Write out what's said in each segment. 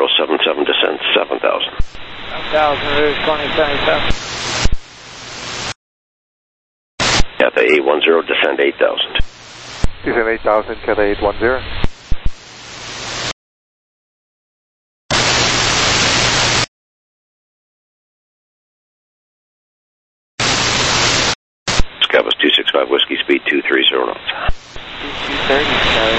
3077, descend 7000. 7000, route 2077. Cathay 810, descend 8000. Descend 8000, Cathay 810. Scavos 265 Whiskey, speed 230 knots. 230, sorry.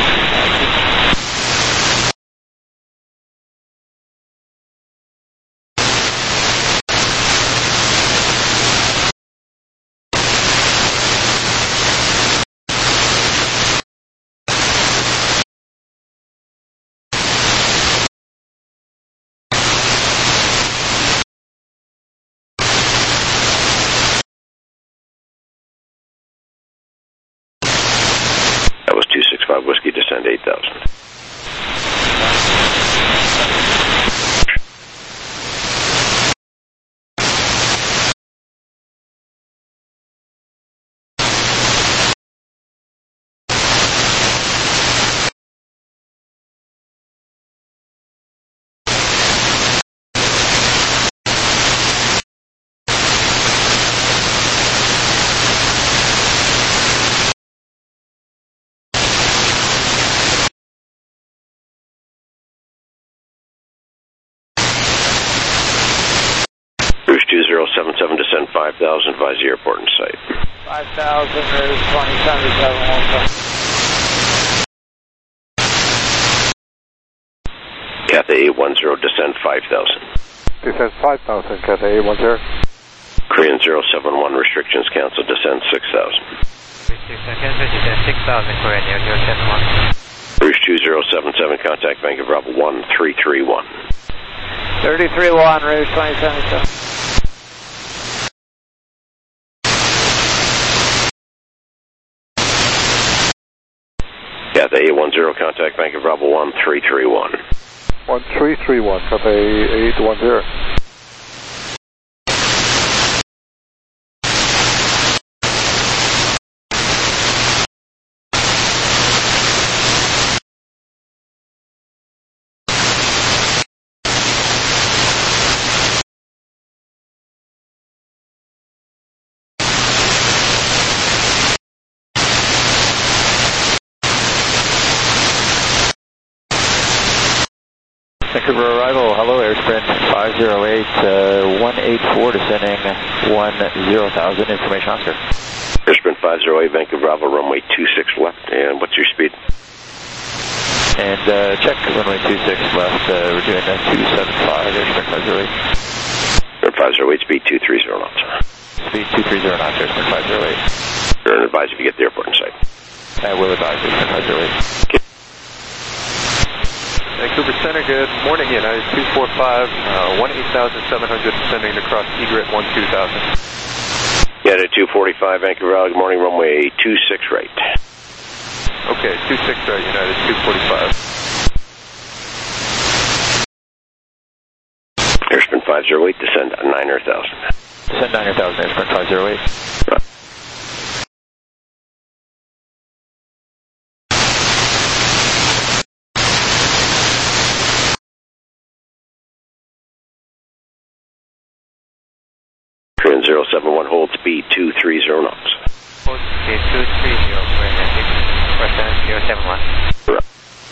That was 265 Whiskey, descend 8000. Rouge 2077, descend 5000, advise the airport in sight. 5000, route 2077, also. Cathay 810, descend 5000. Descend 5000, Cathay 810. Korean 071, restrictions canceled, descend 6000. 2 seconds, descend 6000, Korean 071. Rouge 2077, contact Bank of Bravo 1331. 331, route 2077. Cathay 810, contact Bank of Bravo 1331. 1331, Cathay 810. Vancouver arrival, hello, Airsprint 508, 184 descending 10,000, information Oscar. Airsprint 508, Vancouver Bravo, runway 26 left, and what's your speed? And check runway 26 left, we're doing 275, Airsprint 508. Airsprint 508, speed 230 knots. Speed 230 knots, Airsprint 508. You're advised if you get the airport in sight. I will advise Airsprint 508. Okay. Vancouver Center, good morning, United 245, 18,700 descending across egret 12,000. United 245, Vancouver Island, good morning, runway 26 right. Okay, 26 right, United 245. Airsprint 508, descend 9,000. Descend 9,000, Airsprint 508. Right. Korean 071, hold speed 230 knots. Hold speed 230, Korean 071. Right.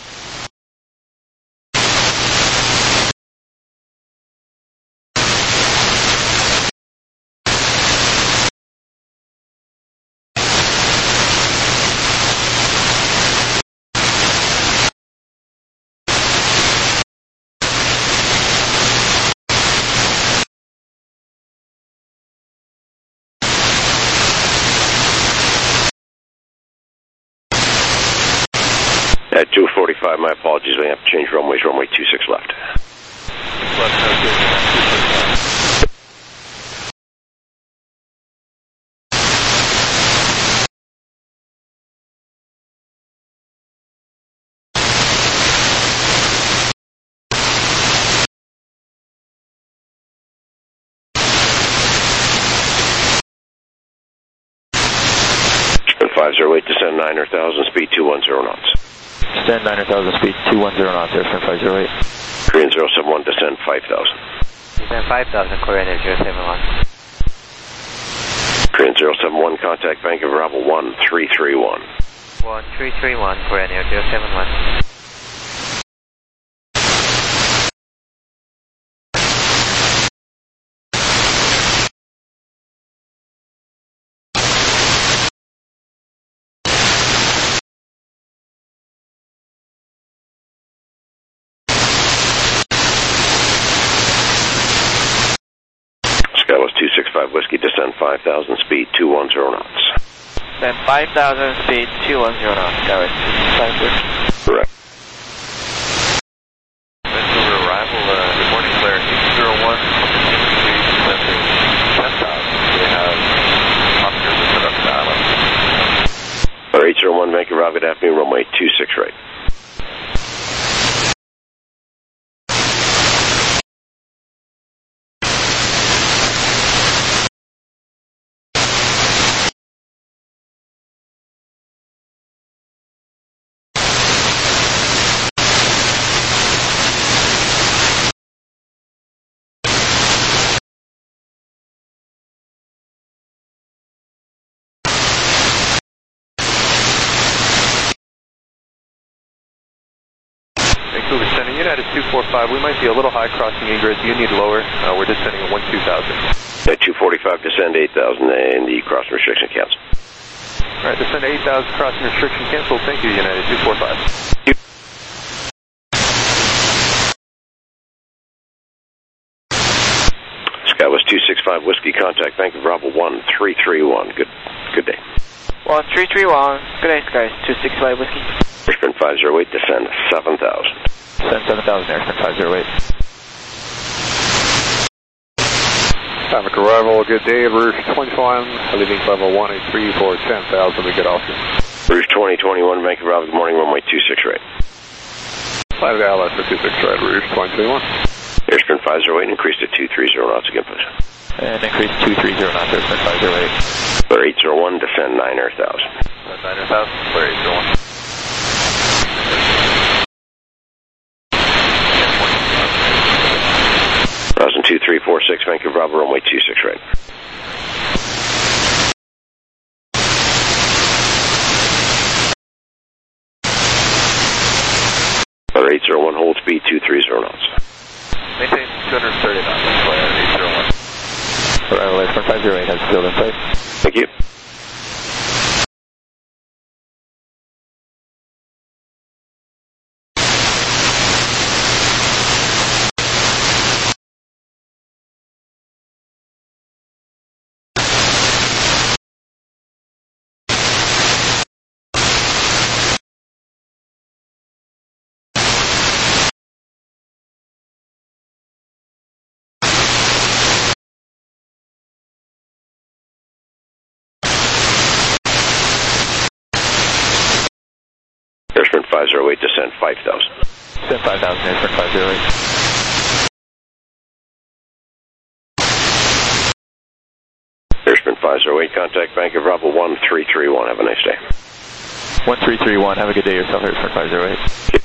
At 245, my apologies, we have to change runways, runway 26 left. Airsprint 508, descend 9,000, speed 210 knots. Descend 9,000, speed 210 knots, Airsprint 508. Korean 071, descend 5,000. Descend 5,000, Korean Air 071. Korean 071, contact Bank of Bravo 1331. 1331, Korean Air 071. Skyless 265 Whiskey, descend 5,000, speed 210 knots. Descend 5,000, speed 210 knots. Skyless 265 Whiskey. Correct. Vancouver arrival, good morning, Claire. 601, descending 10,000. We have officers in production island. Or 801, Vancouver, good afternoon, runway 26 right. Vancouver Center, United 245. We might be a little high crossing egress. You need lower. We're descending at 12,000. At 245, descend 8,000, and the crossing restriction cancel. All right, descend 8,000, crossing restriction canceled. Thank you, United 245. Skyless 265 Whiskey, contact Bank of Bravo 1331. Good day. 1331, good day, Skyless 265 Whiskey. Airspin 508, descend 7,000. Descend 7,000, Airspin 508. Traffic arrival, good day, Rouge 21, leaving level 183 for 10,000 to get off you. Rouge 2021, Bank of Bravo, good morning, runway 26 right. 5 Dallas for 26 right, Rouge 2021. Airspin 508, increase to 230 knots again, please. And increase 230 knots, Airspin 508. Clear 801, descend 9,000. 9,000, clear 801. Rosin 2346, Vancouver Bravo, runway 26 right. Clear 801, hold speed 230 knots. Maintain 230 knots, clear 801. Arrival Airspin 508 has field in sight. Thank you. Airspin 508, descend 5,000. Descend 5,000, Airspin 508. Airspin 508, contact Bank of Bravo 1331. Have a nice day. 1331, have a good day yourself, Airspin 508.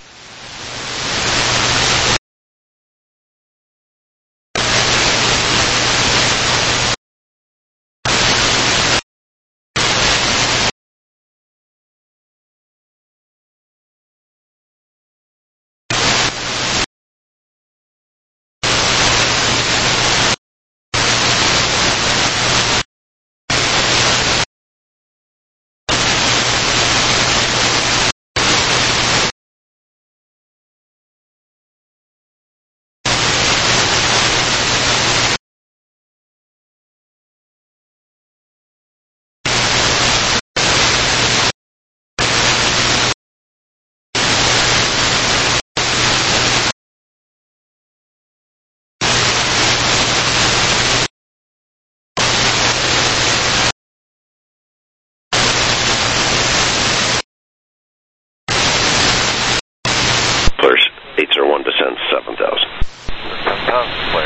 Clear 801, descend 7,000. 7,000, clear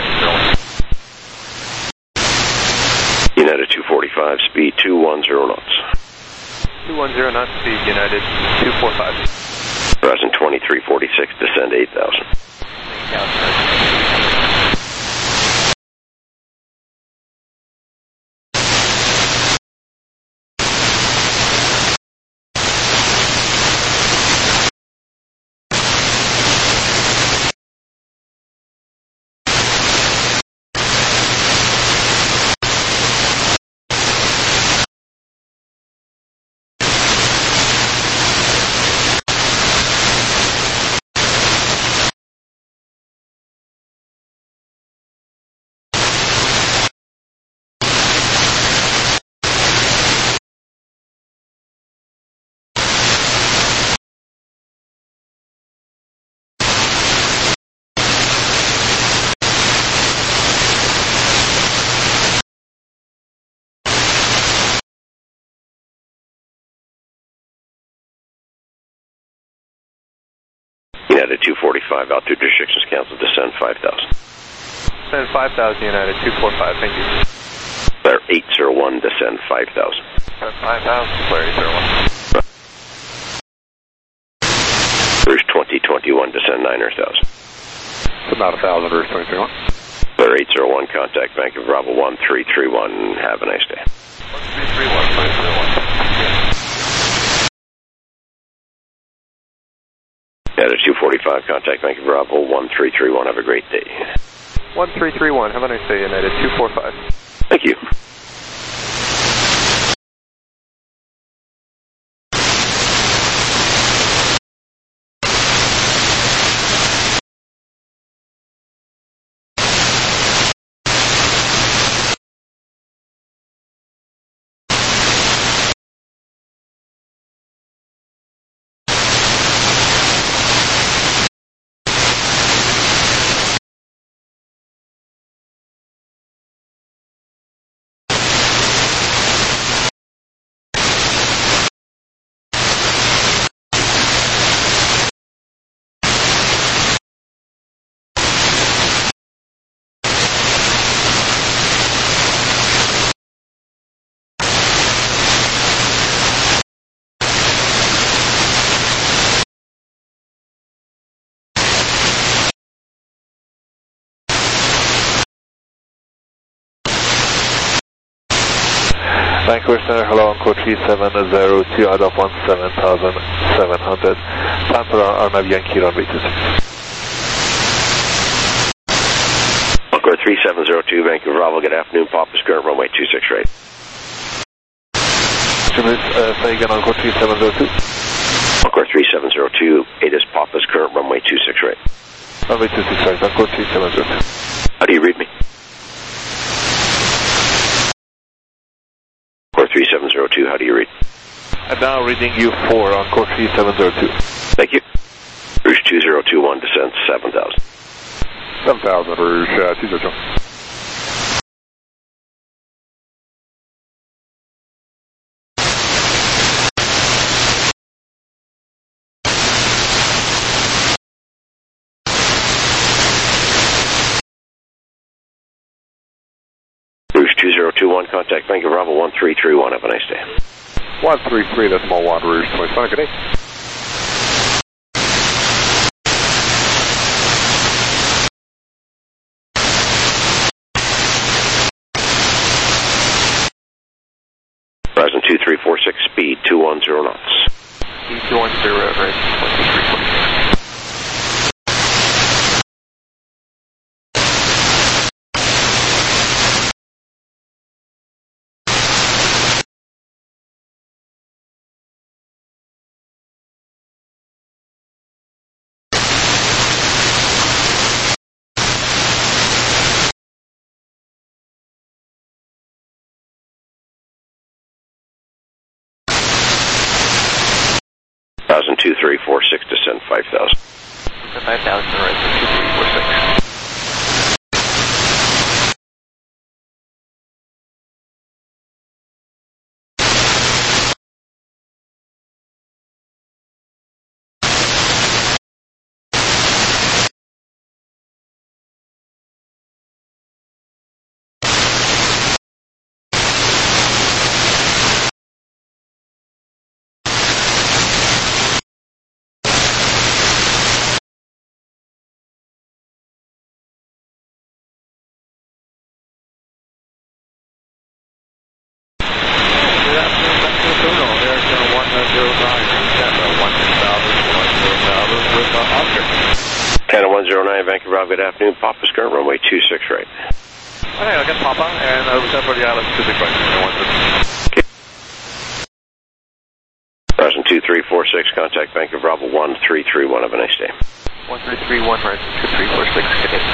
801. United 245, speed 210 knots. 210 knots, speed United 245. Horizon 2346, descend 8,000. United 245, altitude restrictions canceled, descend 5,000. Descend 5,000, United 245, thank you. Flare 801, descend 5,000. Descend 5,000, Flare 801. Rouge 2021, descend 9,000. It's about 1,000, Rouge 2021. Flare 801, contact Bank of Bravo 1331, have a nice day. 1331, 501. United 245, contact Bank of Bravo 1331, have a great day. 1331, have a nice day, United 245. Thank you. Vancouver Center, hello, Encore 3702 out of 17,700. Time for our nav Yankee runway 26. Encore 3702, Vancouver Bravo, good afternoon, Papa's current runway 26 right. Say again, Encore 3702. Encore 3702, it is Papa's current runway 26 right. Runway 26 right, Encore 3702. How do you read me? Encore 3702, how do you read? And now reading you 4 on Encore 3702. Thank you. Rouge 2021, descend 7,000. 7,000, Rouge 202. Rouge 2021, contact Bank of Bravo 1331, have a nice day. 133.1, Rouge 2020, good day. Horizon 2346, speed 210 knots. Speed 210, right, 12346. Horizon 2346, descend 5,000. 5,000, Horizon 2346. 109 Vancouver, good afternoon. Papa's current runway 26 right. Okay, I'll get Papa, and I was up for the island 26 right. Horizon 2346, contact Vancouver Bravo 1331. Have a nice day. 1331, Horizon 2346, good day.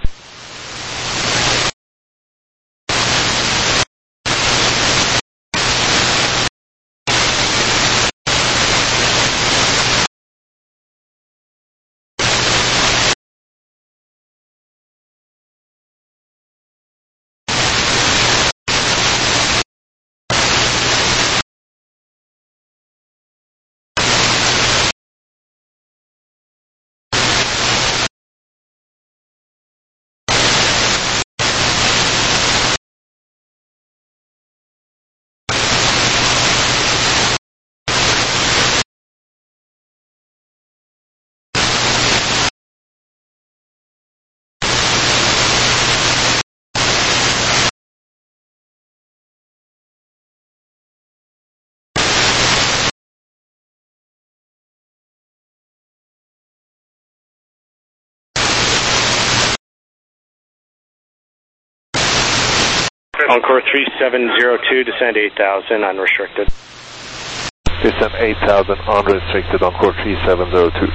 Encore 3702, descend 8000, unrestricted. Descend 8000, unrestricted, Encore 3702.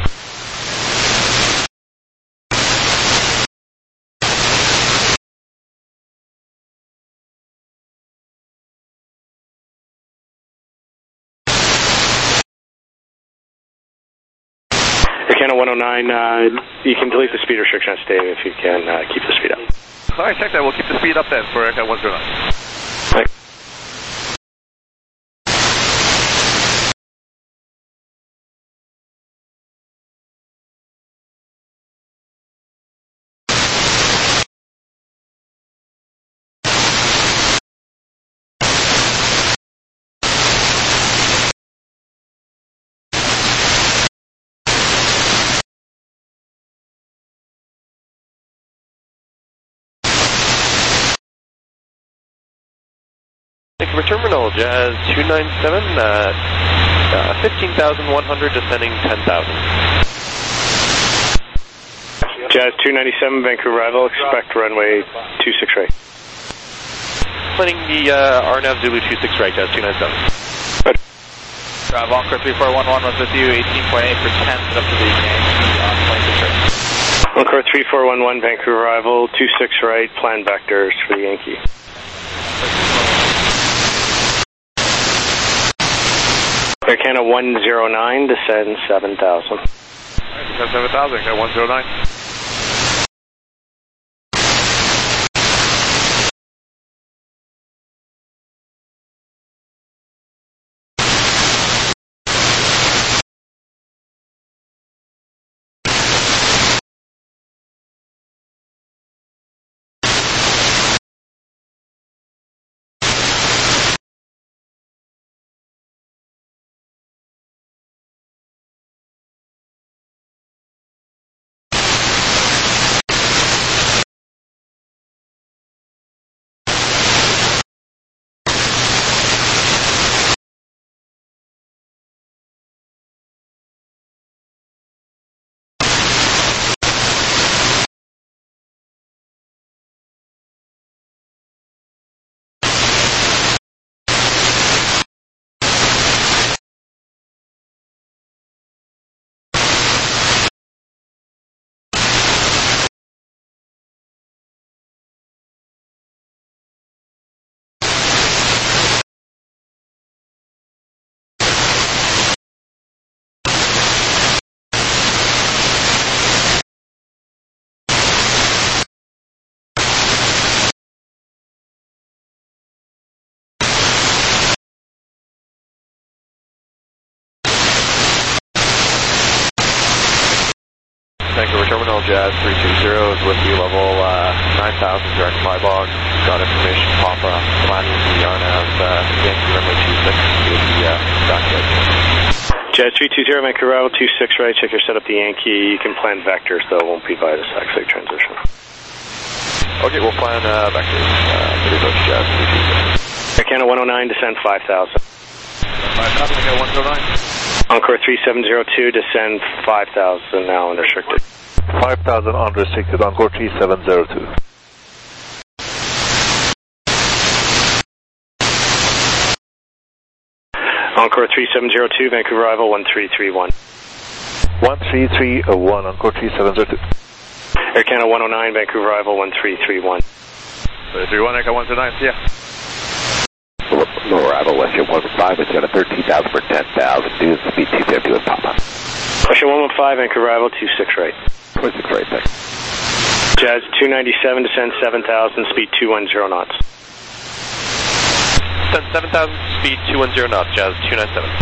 Canada 109, you can delete the speed restriction on stay if you can keep the speed up. Alright, check that. We'll keep the speed up then for Aircat 109. Thanks. Vancouver Terminal, Jazz 297, 15,100, descending 10,000. Jazz 297, Vancouver arrival, expect runway 26 right. Planning the RNAV Zulu 26 right, Jazz 297. Drive Encore 3411 was with you, 18.8 for 10, up to the Yankee on 26 right. Encore 3411, Vancouver arrival, 26 right, plan vectors for the Yankee. Air Canada 109, descend 7000. Descend 7000, got 109. Vancouver Terminal, Jazz 320 is with you, level 9,000, direct fly box. Got information, Papa, landing the RNAV, Yankee runway 26, with the back edge. Jazz 320, Vancouver arrival, 26 right, check your setup the Yankee. You can plan vectors though, won't be via the SAC transition. Okay, we'll plan vectors. Pretty much Jazz 320. Air Canada 109, descend 5000. 5000, got 109. Encore 3702, descend 5000, now unrestricted. 5,000 unrestricted, Encore 3702. Encore 3702, Vancouver arrival 1331. 1331, Encore 3702. Air Canada 109, Vancouver arrival 1331. 31, Echo 129, yeah. Low arrival, Westjet 115, it's got a 13,000 for 10,000, due speed 250 with Papa. Westjet 115, Vancouver arrival 26 right. 26 right, thanks. Jazz 297, descend 7,000, speed 210 knots. Descend 7,000, speed 210 knots, Jazz 297.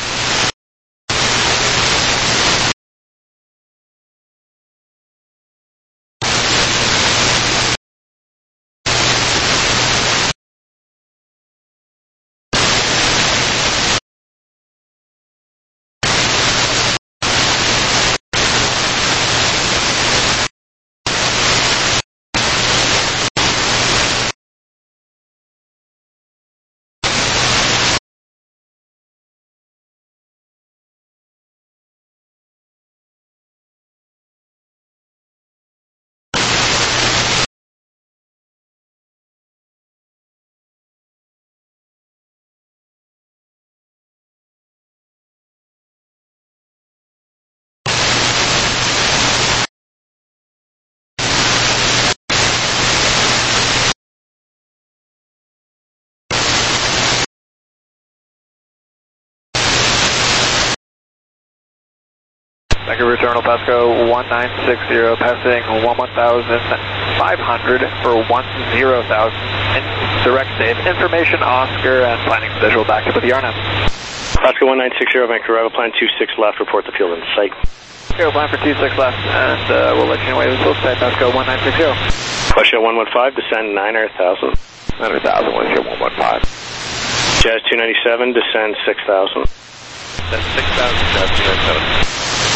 Vancouver Terminal Pasco 1960, passing 11,500 for 10,000 in direct save. Information Oscar and planning visual back up with the RNAV. Pasco 1960, Vancouver arrival, plan 26 left, report the field in sight. Okay, we'll plan for 26 left, and we'll let you know where we're supposed to Pasco 1960. Westjet 115, descend 9,000. 9,000, Westjet 115. Jazz 297, descend 6,000. Descend 6,000, Jazz 297.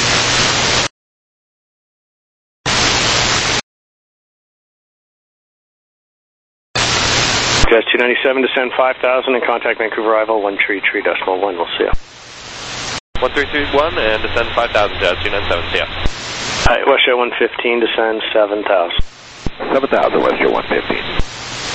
Jazz 297, descend 5,000 and contact Vancouver arrival 133.1. We'll see ya. 1331 and descend 5,000, Jazz 297. See ya. Alright, Westjet 115, descend 7,000. 7,000, Westjet 115.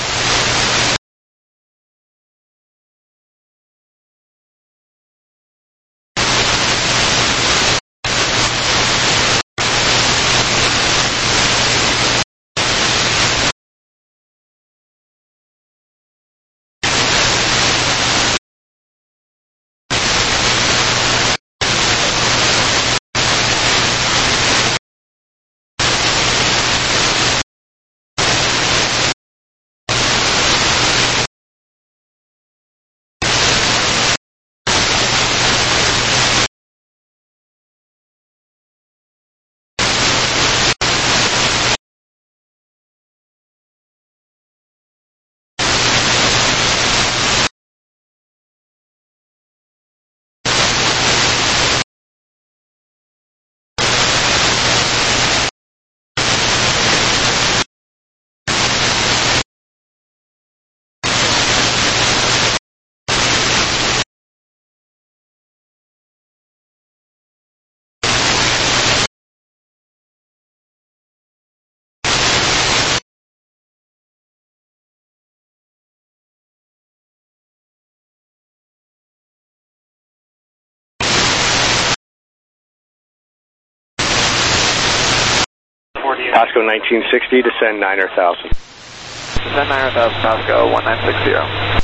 Pasco 1960, descend 9,000. Descend 9,000, Pasco 1960.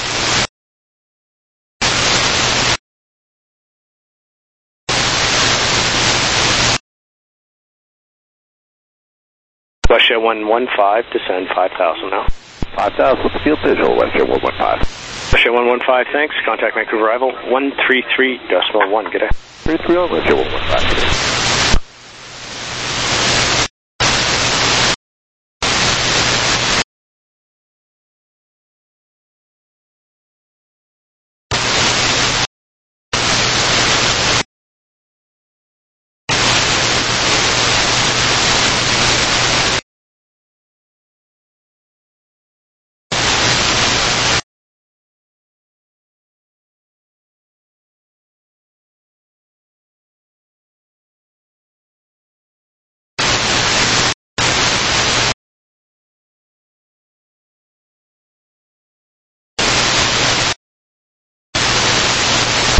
Westjet 115, descend 5,000 now. 5,000 with the field visual, Westjet 115. Westjet 115, thanks. Contact Vancouver arrival 133.1. Good day. 330, Westjet 115.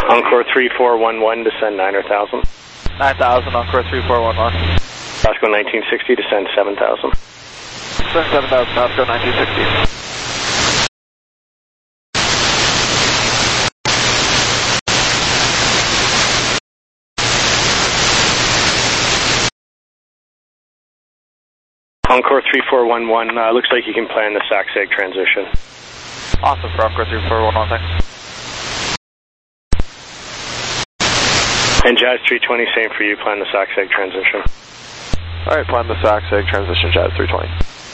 Encore 3411, descend 9 or 1000. 9,000, Encore 3411. Pasco 1960, descend 7000. Descend 7,000, Pasco 1960. Encore 3411, looks like you can plan the SAC-SAG transition. Awesome, for Encore 3411, thanks. And Jazz 320, same for you, plan the SAC-SAG transition. Alright, plan the SAC-SAG transition, Jazz 320.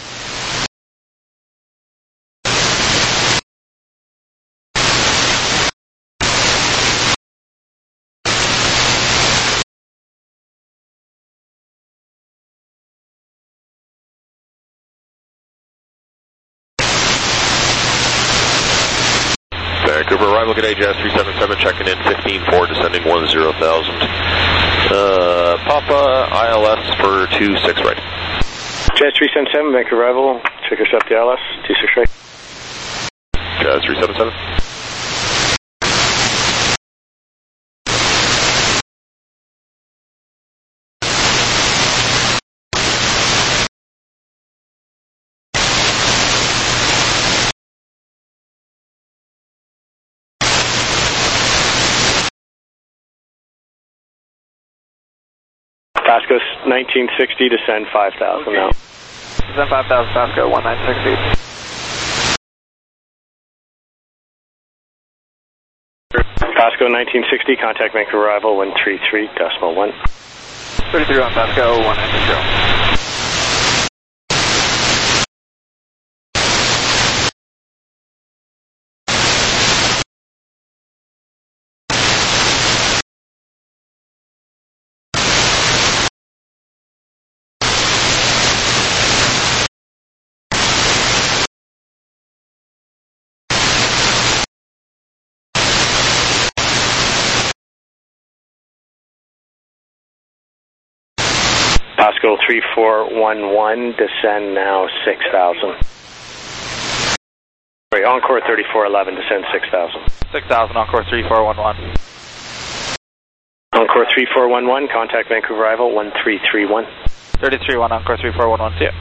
Vancouver arrival, good day, Jazz 377, checking in 15-4, descending 10,000. Papa, ILS for 26 right. Jazz 377, Vancouver arrival, check yourself the ILS, 26 right. Jazz 377. Pasco 1960, descend 5,000 now. Descend 5,000, Pasco 1960. Pasco 1960, contact Vancouver arrival 133.1. 33 on Pasco 1960. Pasco 3411, descend now 6,000. Sorry, Encore 3411, descend 6,000. 6,000, Encore 3411. Encore 3411, contact Vancouver arrival 1331. 33-1, Encore 3411, see ya.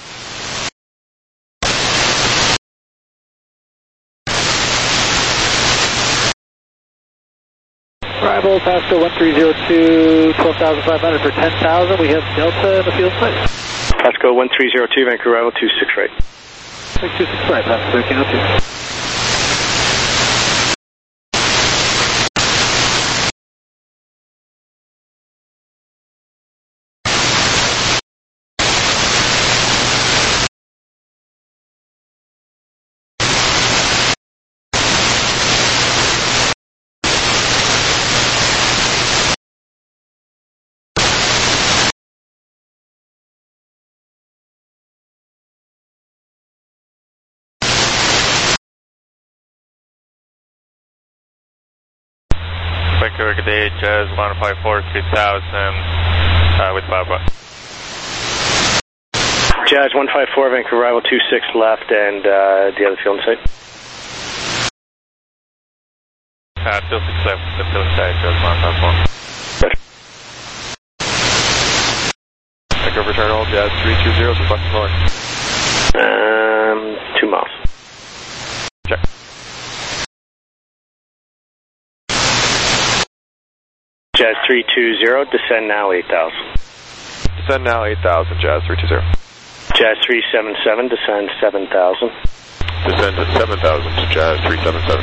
Arrival, Pasco 1302, 12,500 for 10,000. We have Delta in the field place. Pasco 1302, Vancouver arrival 26 right. 26 right, Pasco 1302. Vancouver, good day, Jazz 154, 3000, with Papa. Jazz 154, Vancouver arrival 26 left, and the other field in sight. Still 6 left, the field in sight, Jazz 154. Vancouver, return all, Jazz 320, requesting north. 2 miles. Check. Jazz 320, descend now 8,000. Descend now 8,000, Jazz 320. Jazz 377, descend 7,000. Descend at 7,000 to Jazz 377.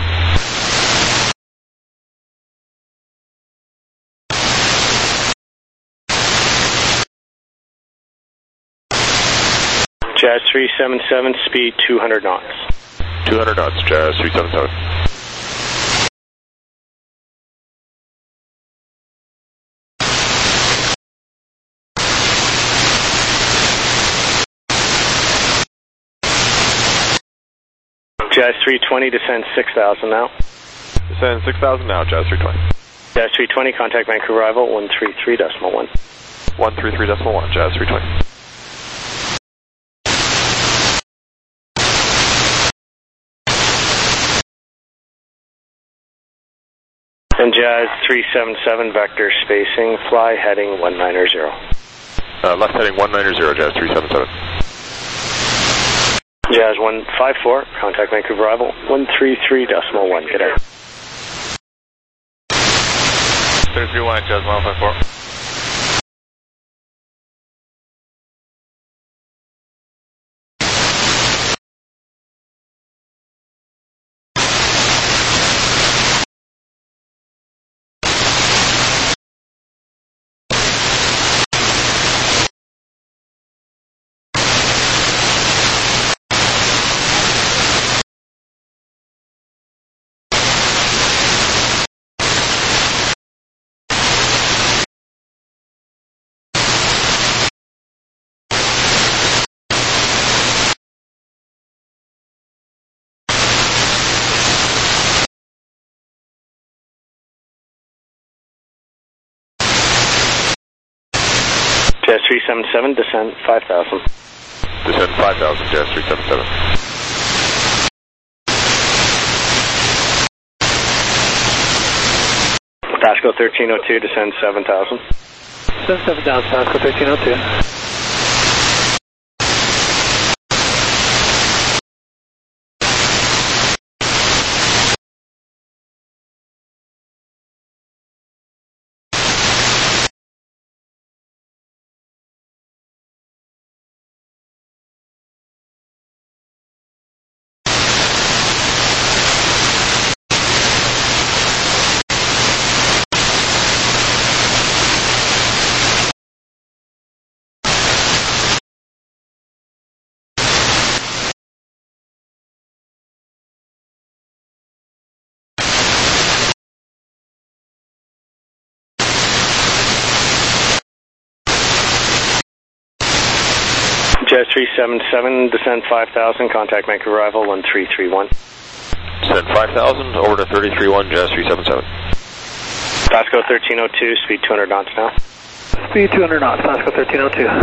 Jazz 377, speed 200 knots. 200 knots, Jazz 377. Jazz 320, descend 6,000 now. Descend 6,000 now, Jazz 320. Jazz 320, contact Vancouver arrival 133.1. 133.1, Jazz 320. And Jazz 377, vector spacing, fly heading 190. Left heading 190, Jazz 377. Jazz 154, contact Vancouver arrival 133.1, good day. 331, Jazz 154. Jazz 377, descend 5,000. Descend 5,000, Jazz 377. Pasco 1302, descend 7,000. Descend 7,000, Pasco 1302. Jazz 377, descend 5,000, contact Vancouver arrival 1331. Descend 5,000, over to 331, Jazz 377. Pasco 1302, speed 200 knots now. Speed 200 knots, Pasco 1302.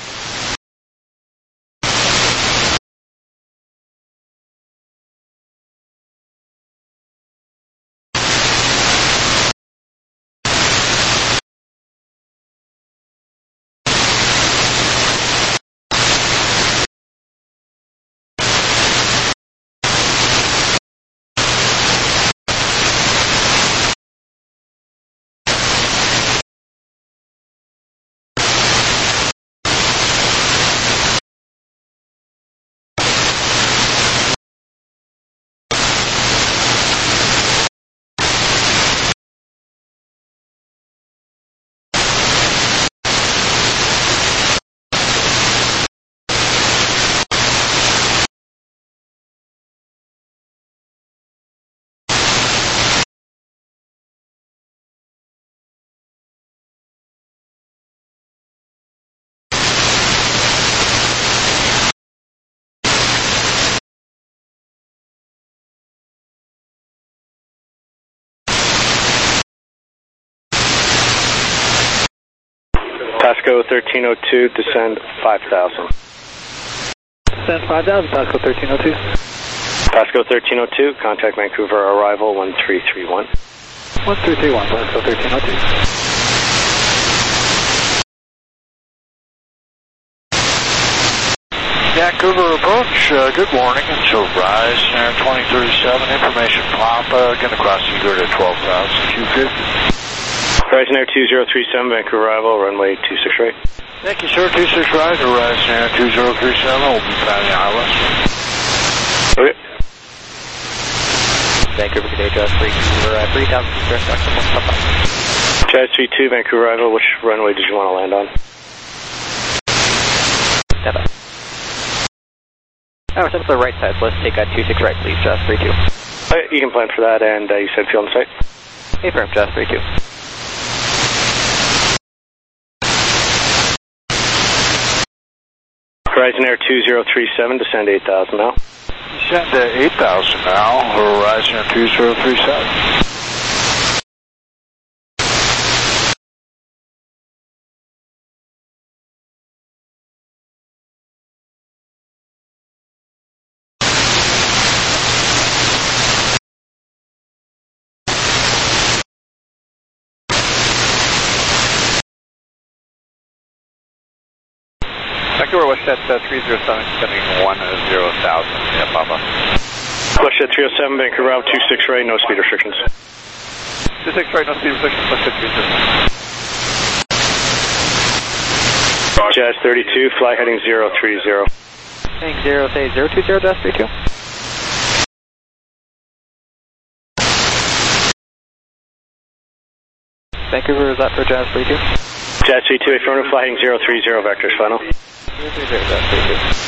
Pasco 1302, descend 5,000. Descend 5,000, Pasco 1302. Pasco 1302, contact Vancouver arrival 1331. 1331, Pasco 1302. Vancouver approach, good morning, until rise, 2037, information Papa, going to cross the grid at 12,250. Horizon Air 2037, Vancouver arrival, runway 26 right. Thank you, sir, 26 right, Horizon Air 2037, we'll be planning ILS. Okay. Vancouver, good day, Jazz 3,000, Jazz 32, Vancouver arrival, which runway did you want to land on? Stand by. We're set to the right side, so let's take 26 right, please, Jazz 32. Okay, you can plan for that, and you said field in sight? Affirm, Jazz 32. Horizon Air 2037, descend 8,000 now. Descend to 8,000 now, Horizon Air 2037. Vancouver, WestJet 307, sending 10,000, yeah, Papa. WestJet 307, Vancouver, 26 right, no speed restrictions. 26 right, no speed restrictions, WestJet 307. Jazz 32, fly heading 030. Heading 0, say 020, Jazz 32. Vancouver, is that for Jazz 32? Jazz 32, affirmative, fly heading 030, vectors final. 030, Jazz 32.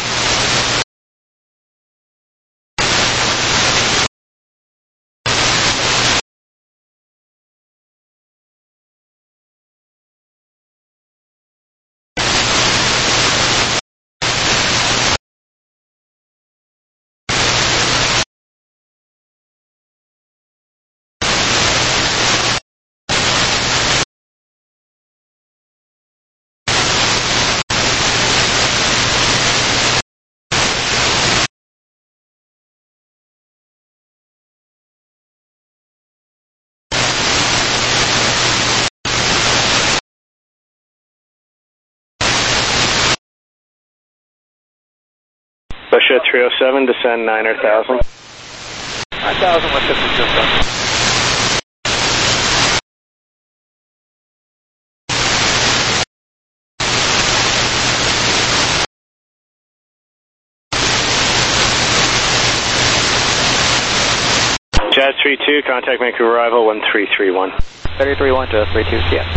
WestJet 307, descend 9,000. 9,000, WestJet 307. Jazz 32, contact Vancouver arrival 1331. 331, Jazz 32, yeah.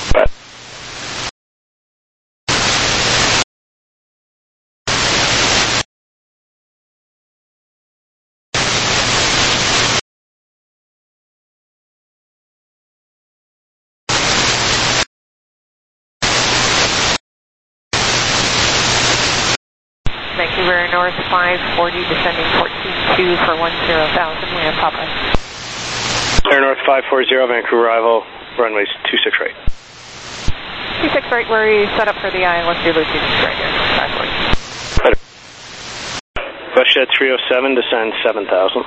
Vancouver North 540, descending 14-2 for 10,000, we have Papa. Air North 540, Vancouver arrival, runways 26 right. 26 right, we're set up for the ILS Zulu 26 right here, 540. WestJet 307, descend 7,000.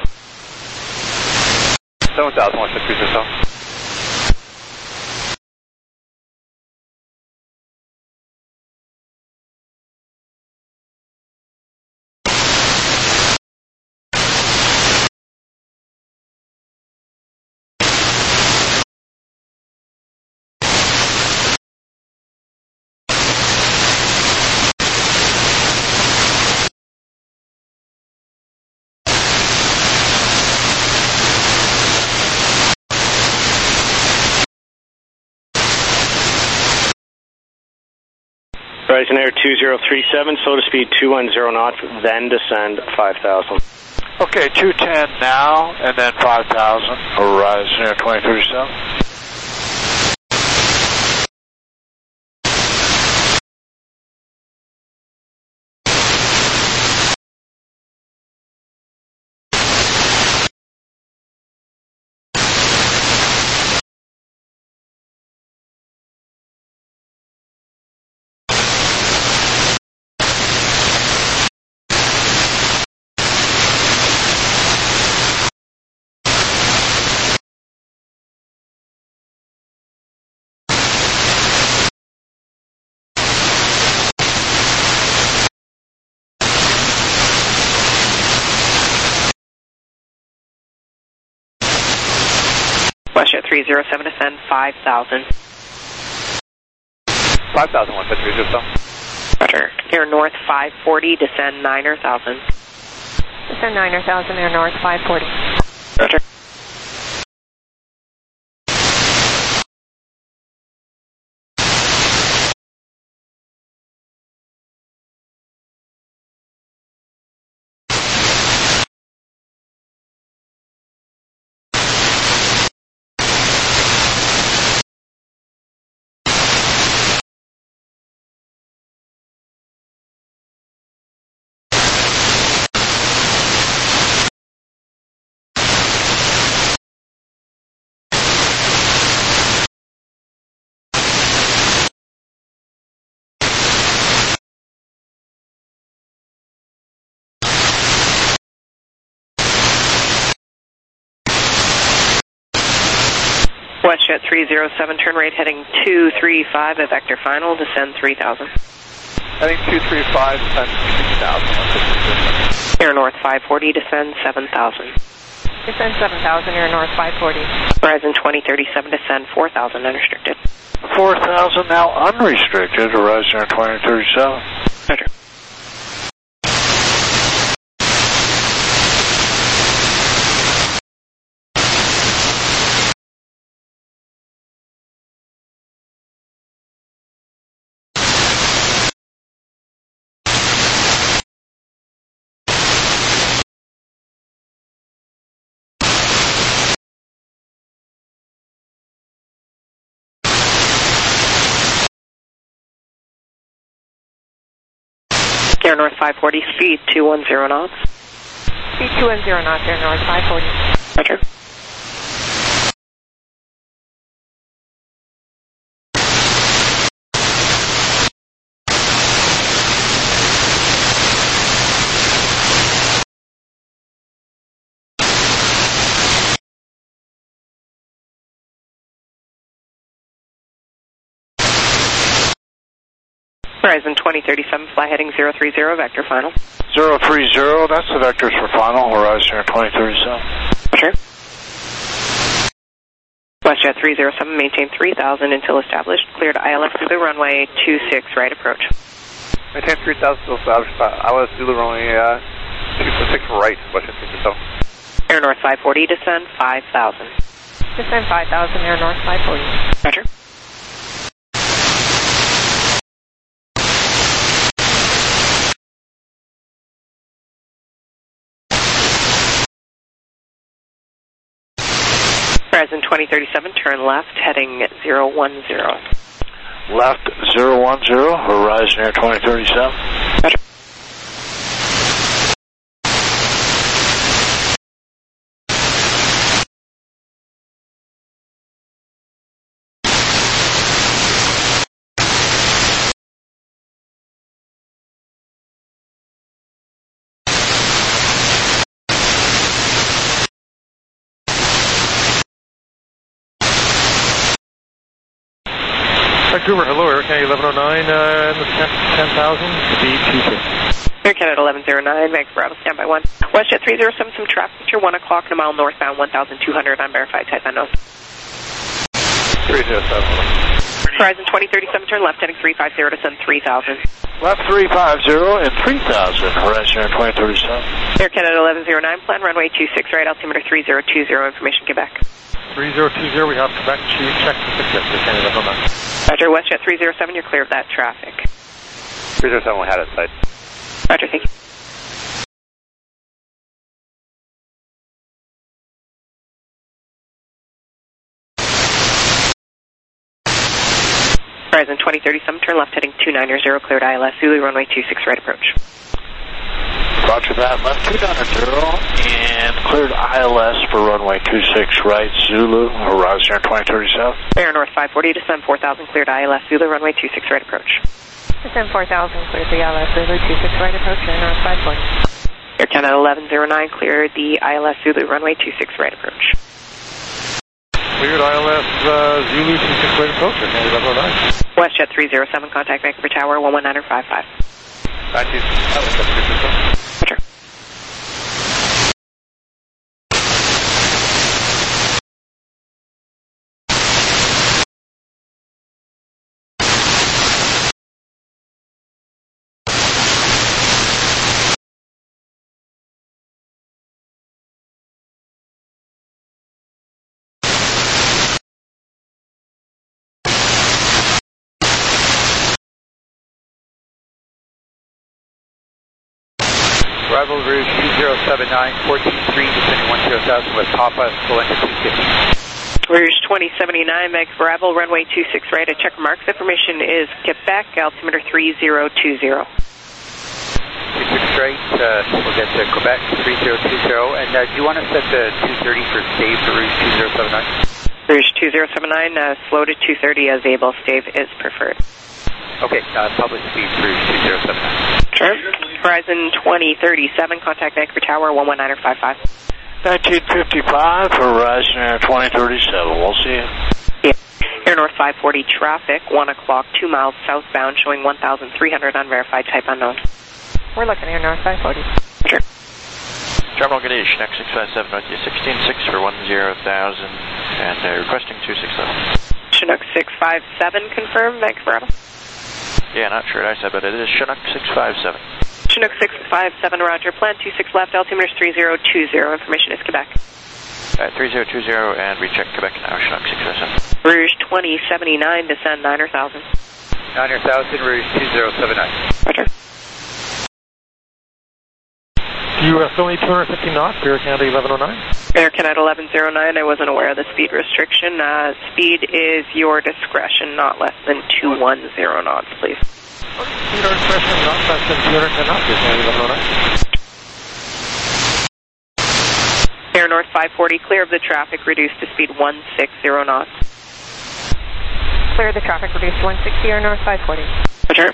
7,000, WestJet 307. Horizon Air 2037, slow to speed 210 knots, then descend 5,000. Okay, 210 now, and then 5,000. Horizon Air 2037. WestJet 307, descend 5,000. 5,000, WestJet 307. Roger. Air North 540, descend 9,000. Descend 9,000, Air North 540. Roger. WestJet 307, turn right heading 235 at vector final, descend 3,000. Heading 235, descend 6,000. Air North 540, descend 7,000. Descend 7,000, Air North 540. Horizon 2037, descend 4,000, unrestricted. 4,000 now unrestricted, Horizon Air 2037. Roger. Air North 540, speed 210 knots. Speed 210 knots, Air North 540. Roger. Horizon 2037, fly heading 030, vector final. 030, that's the vectors for final, Horizon Air 2037. Roger. WestJet 307, maintain 3,000 until established. Cleared ILS Zulu runway 26, right approach. Maintain 3,000 until established. ILS Zulu runway 26 right, WestJet 307. Air North 540, descend 5,000. Descend 5,000, Air North 540. Roger. Horizon 2037, turn left, heading 010. Left 010, Horizon Air 2037. Roger. Vancouver, hello, Air Canada 1109, 10,000, speed 250. Air Canada 1109, Vancouver, Bravo, standby 1. WestJet 307, some traffic at your 1 o'clock in a mile northbound, 1,200, unverified, type unknown. 307. Horizon 2037, turn left, heading 350, descend 3,000. Left 350 and 3,000, Horizon Air 2037. Air Canada 1109, plan runway 26, right, altimeter 3020, information Quebec. 3020, we have Quebec, check the success, Air Canada 1109. Roger, WestJet 307, you're clear of that traffic. 307, we had it sight. Roger, thank you. Horizon 2037, turn left heading 290, cleared ILS Zulu, runway 26, right approach. Roger that, left 290 and cleared ILS for runway 26 right, Zulu, Horizon Air 2037. Air North 540, descend 4,000, cleared ILS Zulu, runway 26, right approach. Descend 4,000, cleared the ILS Zulu, 26, right approach, Air North 540. Air Canada 1109, cleared the ILS Zulu, runway 26, right approach. Cleared ILS Zulu, 26, right approach, Air Canada 1109. WestJet 307, contact Vancouver Tower, 119.55. Thank you. Roger. Arrival Rouge 2079, 143, descending 10,000 with Papa, Select 250. Rouge 2079, Meg Bravo, runway 26 right at check marks. Information is Quebec, altimeter 3020. 26 straight, we'll get to Quebec 3020. And do you want to set the 230 for stave for Rouge 2079? Rouge 2079, slow to 230 as able. Stave is preferred. Okay, public speed Rouge 2079. Sure. Horizon 2037, contact Vancouver Tower, 119.55. 1955, Horizon Air 2037, we'll see you. Yeah. Air North 540 traffic, 1 o'clock, 2 miles southbound, showing 1,300 unverified, type unknown. We're looking Air North 540. Sure. Terminal Gate, Chinook 657 Northeast 166 for 10,000 and requesting 267. Chinook 657, confirm, Mike Bravo. Yeah, not sure what I said, but it is Chinook 657. Chinook 657, roger. Plan 26 left, altimeter is 3020. Information is Quebec. 3020 and recheck Quebec now, Chinook 657. Rouge 2079, descend 9,000. 9,000, Rouge 2079. Roger. You still need 250 knots, Air Canada 1109? Air Canada 1109, I wasn't aware of the speed restriction. Speed is your discretion, not less than 210 knots, please. Speed or discretion, not less than 210 knots, Air Canada 1109. Air North 540, clear of the traffic, reduced to speed 160 knots. Clear the traffic, reduced 160, Air North 540. Roger.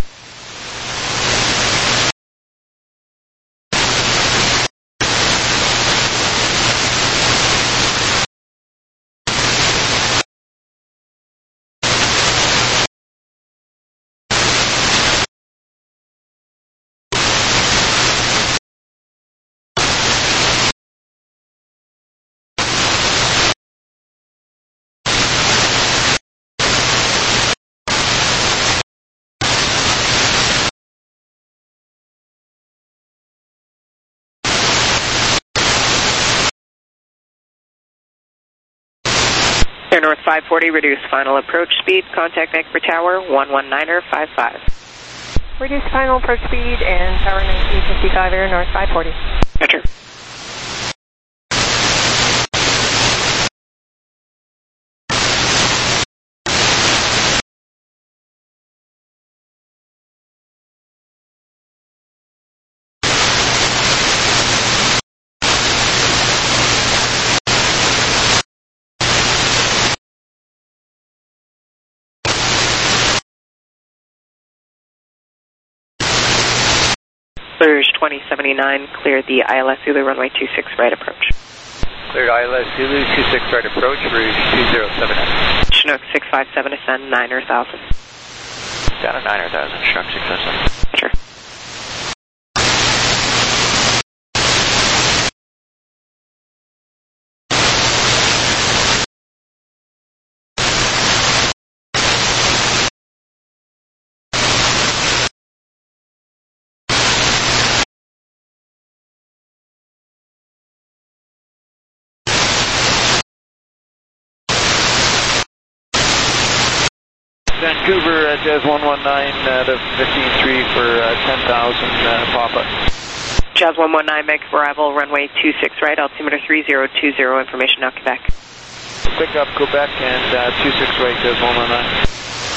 Air North 540, reduce final approach speed. Contact Vancouver Tower 119.55. Reduce final approach speed and Tower 1955, Air North 540. Roger. Rouge 2079, cleared the ILS Zulu runway 26 right approach. Cleared ILS Zulu 26 right approach, Rouge 2079. Chinook 657, ascend 9,000. Down at 9,000, Chinook 657. Sure. Vancouver, Jazz 119 to 15-3 for 10,000, Papa. Jazz 119, make arrival, runway 26 right, altimeter 3020, information now Quebec. Pick up Quebec and 26 right, Jazz 119.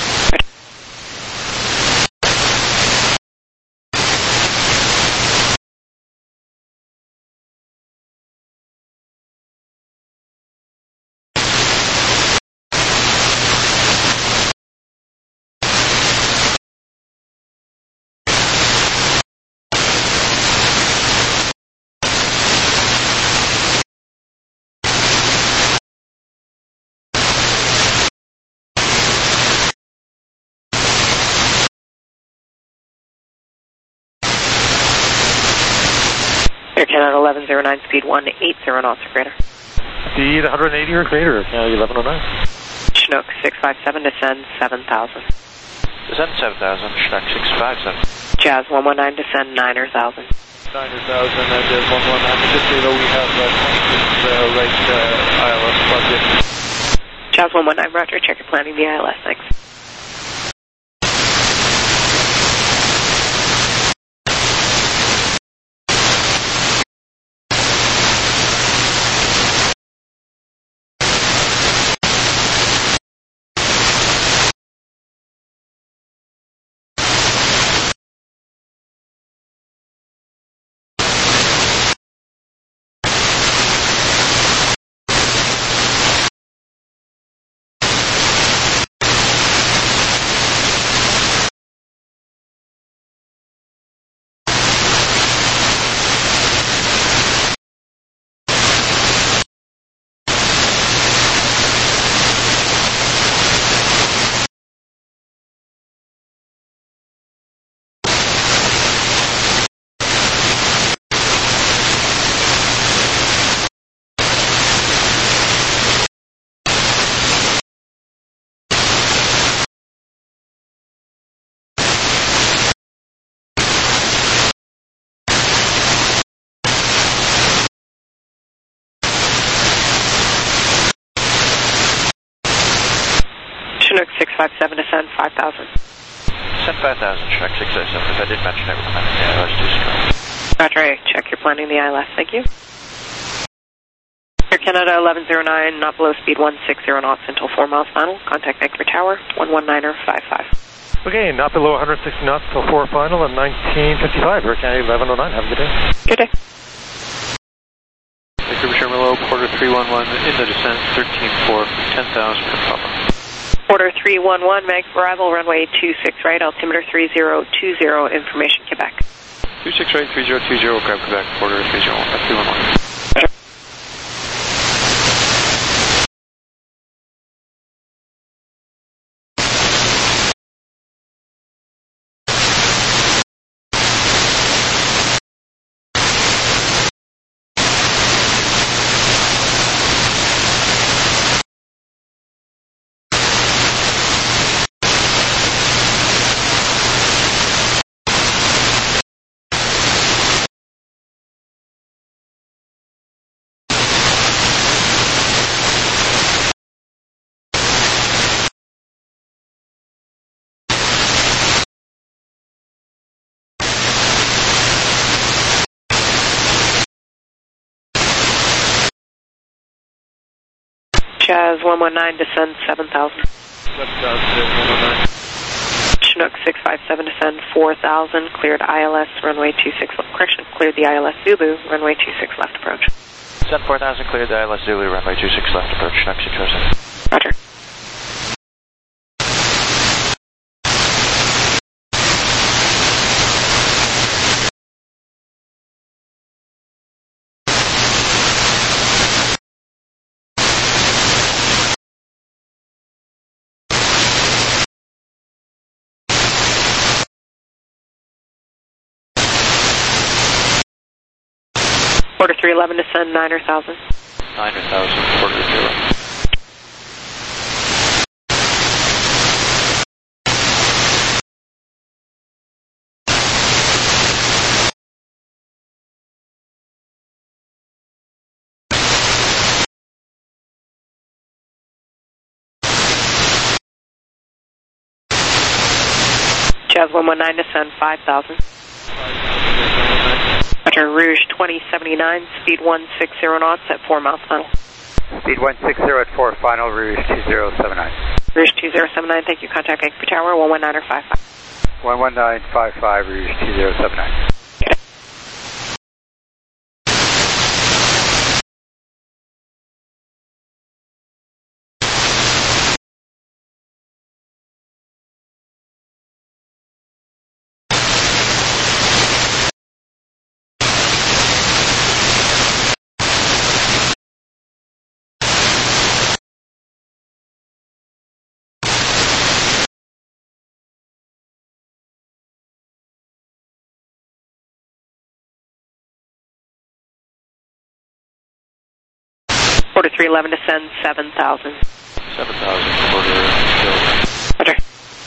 Air Canada 1109, speed 180 knots or greater. Speed 180 or greater, Air Canada 1109. Chinook 657, descend 7,000. Descend 7,000, Chinook 657. Jazz 119, descend 9,000. 9,000, Jazz 119. Just so you know, we have 26 right ILS plugged in. Jazz 119, roger, check your planning the ILS, thanks. 657, descend 5,000. Send 5,000, Chinook 607. If I did mention it, we're planning the ILS 2 Roger, check you're planning the ILS. Thank you. Air Canada 1109, not below speed 160 knots until 4 miles final. Contact Vancouver Tower, 119.55. Okay, not below 160 knots till 4 final and 1955. Air Canada 1109. Have a good day. Good day. Vancouver Terminal, Porter 311 in the descent, 13-4, 10,000 for Papa. Porter 311, Meg, arrival, runway 26 right, altimeter 3020, information Quebec. 26 right, 3020, grab Quebec, Porter 311. Jazz 119, descend 7,000. 7,000, Chinook 657, descend 4,000, cleared ILS, runway 26, correction, cleared the ILS Zulu, runway 26 left approach. Send 4,000, cleared the ILS Zulu, runway 26 left approach, Chinook 607. Roger. Porter 311, descend 9,000. 9,000, Porter 311. Jazz 119, descend 5,000. Roger, Rouge 2079, speed 160 knots at 4 miles final. Speed 160 at 4 final, Rouge 2079. Rouge 2079, thank you. Contact Vancouver Tower, 119 or 55. 11955, Rouge 2079. Porter 311, descend 7,000. 7,000, Porter 311. Roger.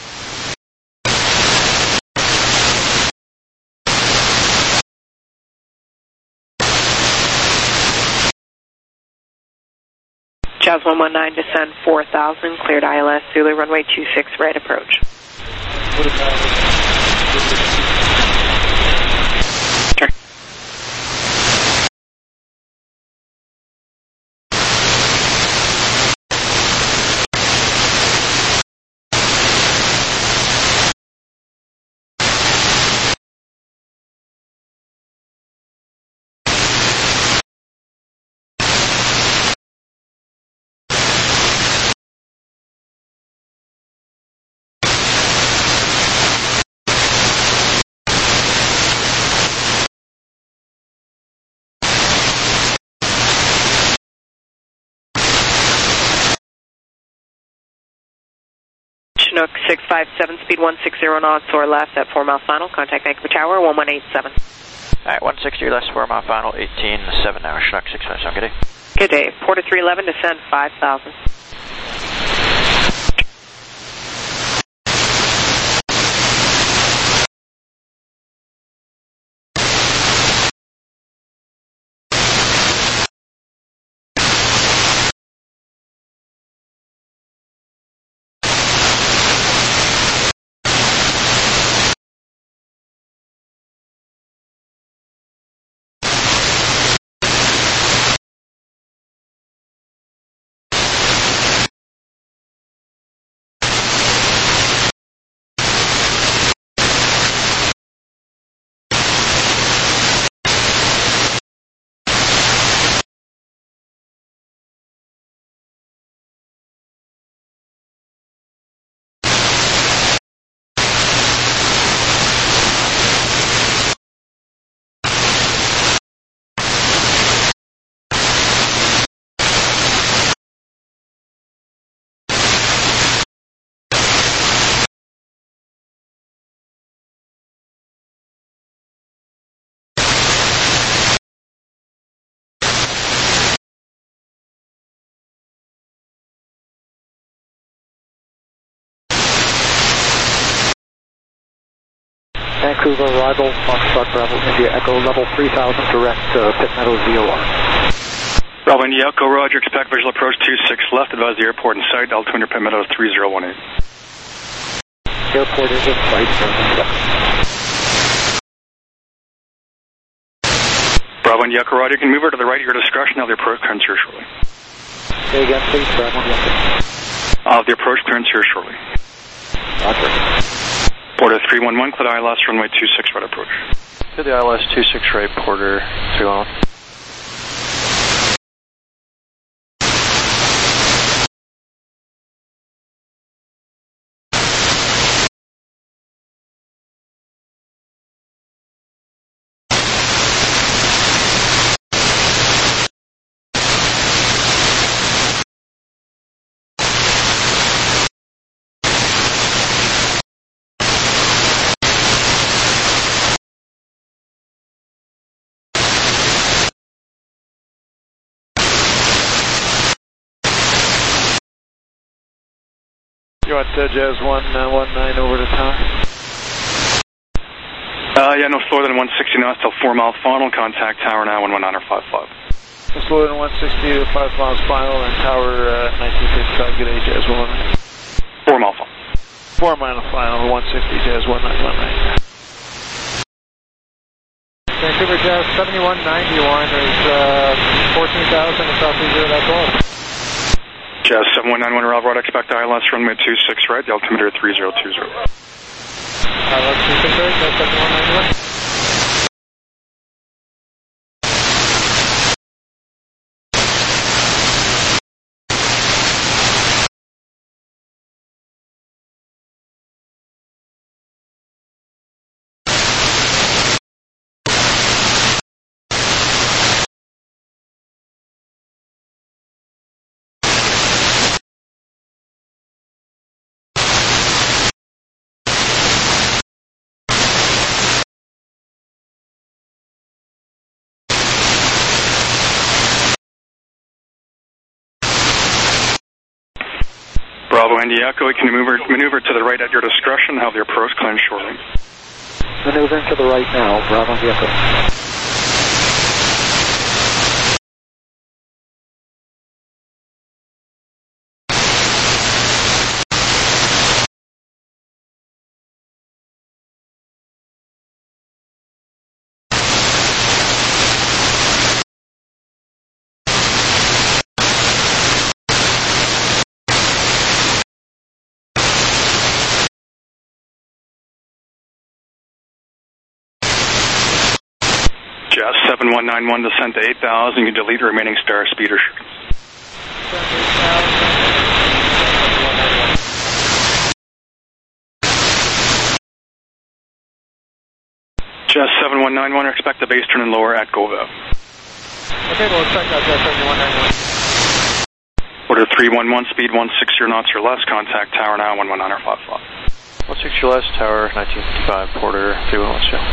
Jazz 119, descend 4,000, cleared ILS, Zulu, runway 26, right approach. Sure. Chinook 657, speed 160 knots or less at 4 miles final. Contact Vancouver Tower, 1187. Alright, 160 less, 4 mile final, 18-7 now, Chinook 657, good day. Good day. Porter 311, descend 5,000. Vancouver arrival, Foxtrot Bravo India Echo, level 3000, direct Pitt Meadows VOR. Bravo India Echo, roger, expect visual approach 26 left, advise the airport in sight, altimeter Pitt Meadows 3018. Airport is in sight, 7. Bravo India Echo, roger, you can move her to the right at your discretion, have the approach clearance here shortly. Say again, please, Bravo India Echo. The approach clearance here shortly. Roger. Porter 311, clear ILS, runway 26 right approach. To the ILS 26 right, Porter 311. You want Jazz 119 over to tower? Yeah, no slower than 160 knots till 4 mile final, contact tower now 119.55. No slower than 160 to 5 miles final, and tower 1955, good day, Jazz 119. 4 mile final. 4 mile final, 160, Jazz 1919. Vancouver Jazz 7191 is 14,000 and South 30.12. Jazz 7191, Route, expect ILS, runway 26 right, the altimeter 3020. ILS 26 right, Jazz 7191. Bravo India Echo, you can maneuver to the right at your discretion, have the approach clearance shortly. Maneuvering to the right now, Bravo India Echo. Jazz 7191, descent to 8,000, you can delete remaining star speeder. Jazz 7191, expect the base turn and lower at GoVev. Okay, we'll expect that Jazz 7191. Order 311, speed 160 knots or less, contact tower now 119.55. 160 less, tower 1955, Porter 311.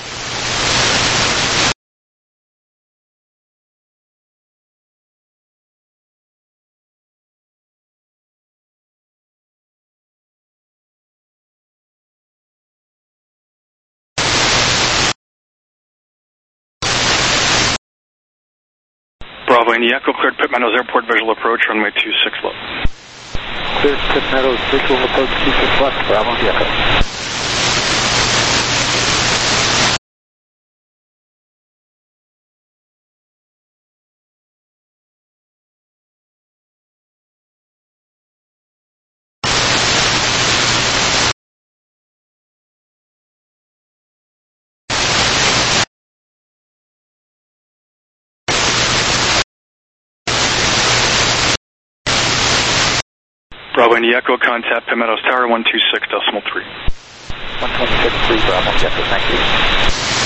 Bravo India Echo, cleared Pitt Meadows Airport visual approach, runway 26 left. Cleared Pitt Meadows visual approach 26 left, Bravo India Echo. Bravo India Echo, contact Pitt Meadows Tower 126.3. 126.3, Bravo India Echo, thank you.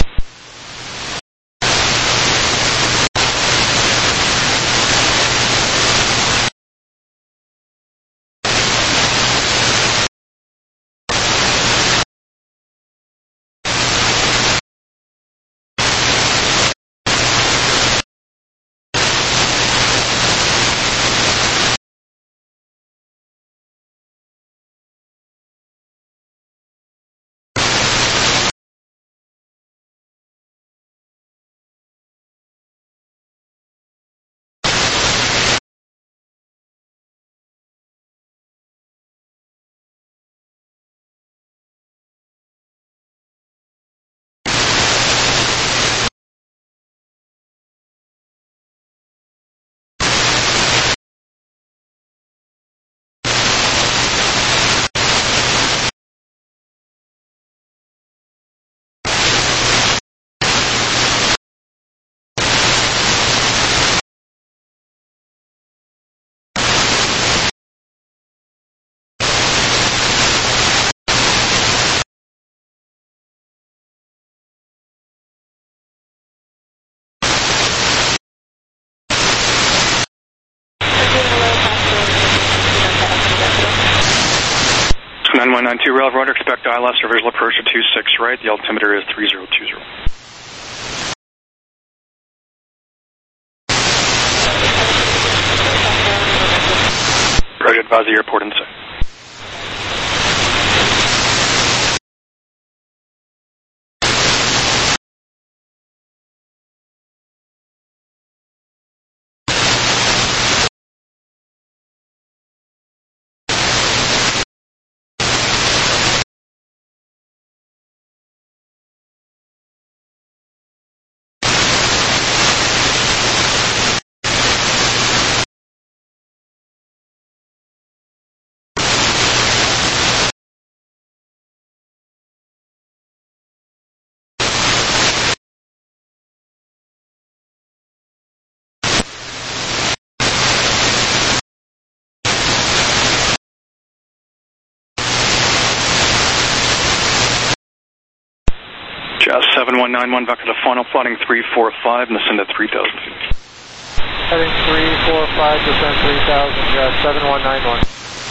9192, Rail Roger, expect ILS or visual approach to 26 right. The altimeter is 3020. Roger, advise the airport inside. Jazz 7191, back to the final, plotting 345 and descend at 3,000 feet. Heading 345, descend 3,000, Jazz 7191.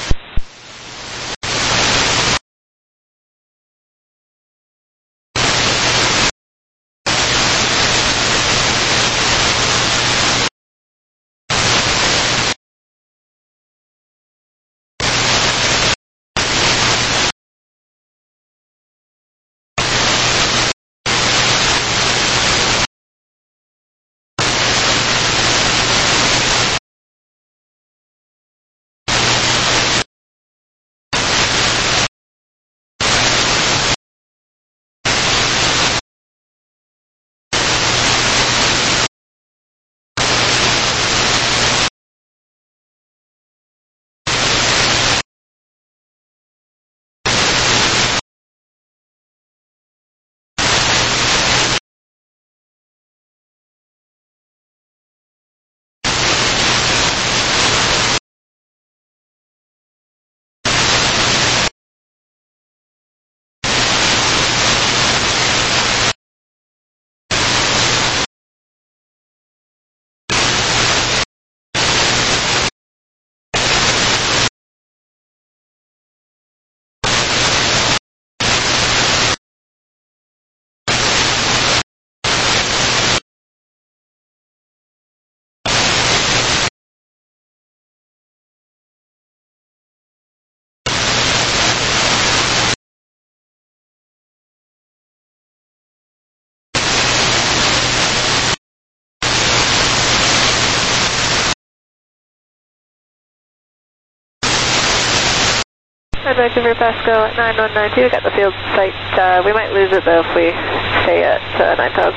Advice over Pasco at 9192, we got the field site. We might lose it though if we stay at 9,000.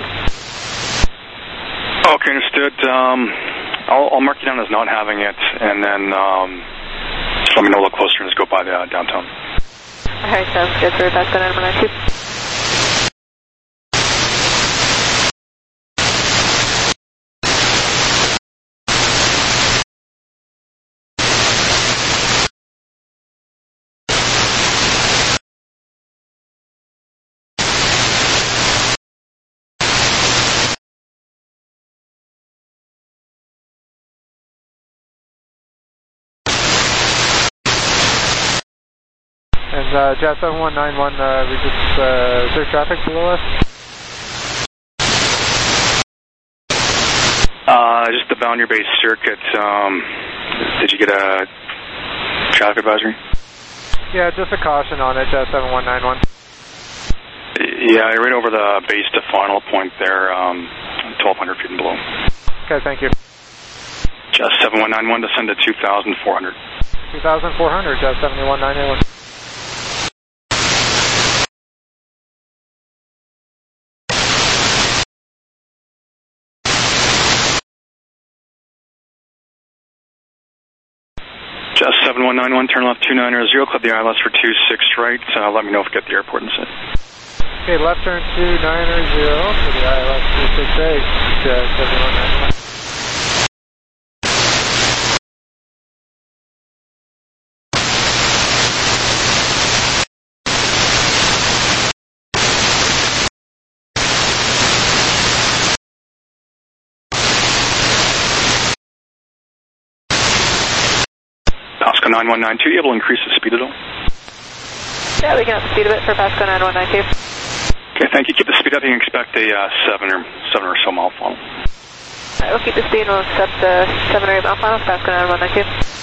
Okay, understood. I'll mark you down as not having it, and then just let me know a little closer and just go by the downtown. Alright, sounds good for Pasco 9192. And Jazz 7191, we just, is there traffic below us? Just the boundary-based circuit. Did you get a traffic advisory? Yeah, just a caution on it, Jazz 7191. Yeah, right over the base to final point there, 1,200 feet and below. Okay, thank you. Jazz 7191, descend to 2,400. 2,400, Jazz 7191. Jazz 7191, turn left 2900, clip the ILS for 26 right. Let me know if you get the airport in sight. Okay, left turn 2900 for the ILS 268, Jazz 7191. Pasco 9192, you able to increase the speed at all? Yeah, we can up the speed a bit for Pasco 9192. Okay, thank you. Keep the speed up. You can expect a 7 or so mile final. Alright, we'll keep the speed and we'll accept the 7 or 8 mile final, Pasco 9192.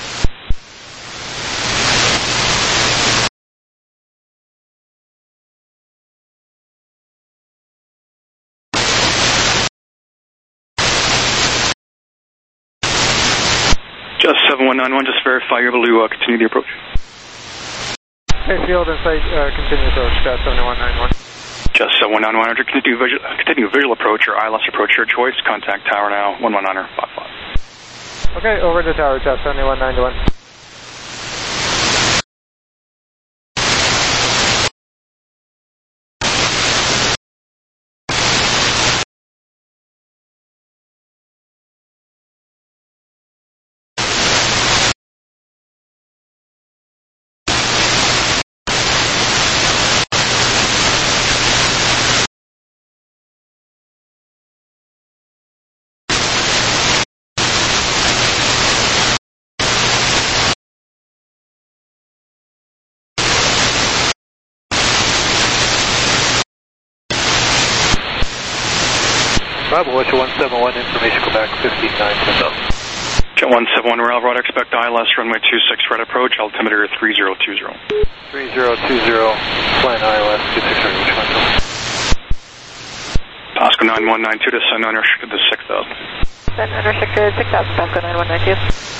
Just 7191, just verify you're able to continue the approach. Hey, field insight, continue approach, Jazz 7191. Just 7191, continue visual approach or ILS approach, your choice. Contact tower now, 119.55. Okay, over to tower, Jazz 7191. Bravo, West 171, information Quebec 59 to Jet 171, Rail Rod, expect ILS runway 26 right approach, altimeter 3020. 3020, plan ILS 26 right, which one? Pasco 9192, descend unrestricted to 6,000. Descend unrestricted 6,000, Pasco 9192.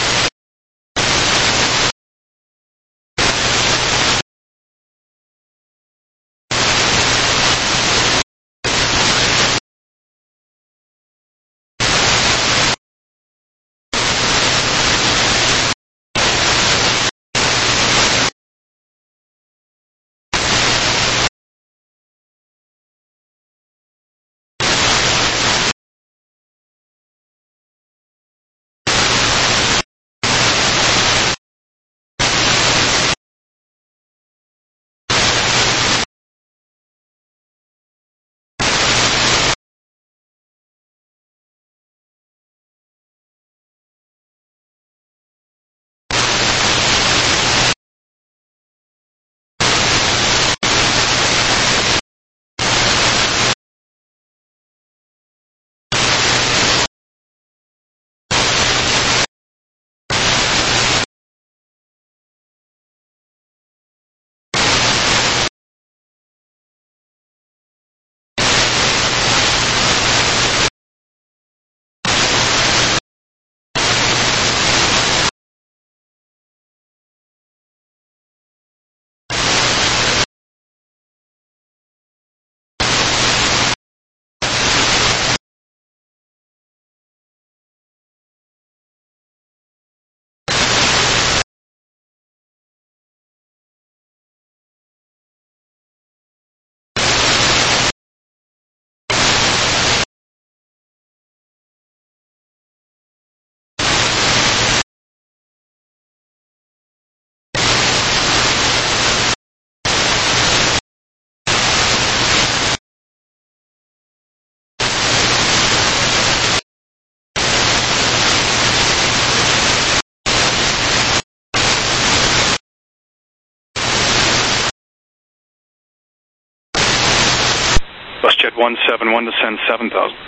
WestJet 171, descend 7,000.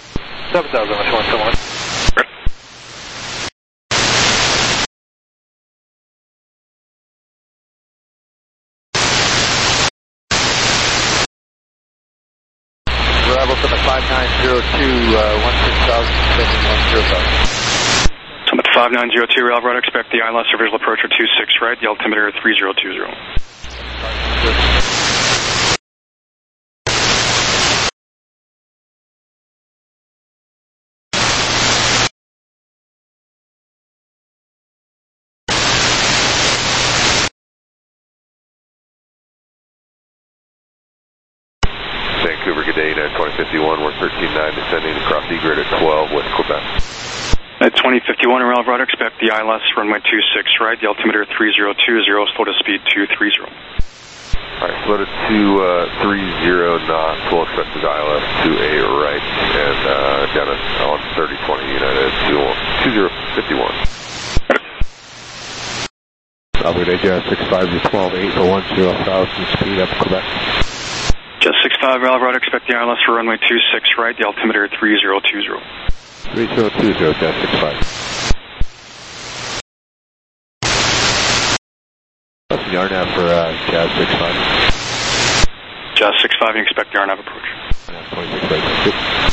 7,000, West 171. Bravo from the 5902, 16,000, 10,000. Summit 5902, Rail Rod, expect the ILS or visual approach or 26 right, the altimeter 3020. Vancouver, good day, 2051, we're 13.9, descending across E-grid at 12, West Quebec. At 2051, Rail Rod, expect the ILS runway 26 right, the altimeter 3020, slow to speed 230. Alright, slow to 230 knots, we'll expect the ILS to a right, and down on 3020 United 2051. Copy, Jazz 65 to 12-8 for 10,000, speed up Quebec. Jazz 65, Alvarado, expect the ILS for runway 26 right, the altimeter 3020. 3020, Jazz 65. That's the RNAV for Jazz 65. Jazz 65, you expect the RNAV approach. 26 right, thank you.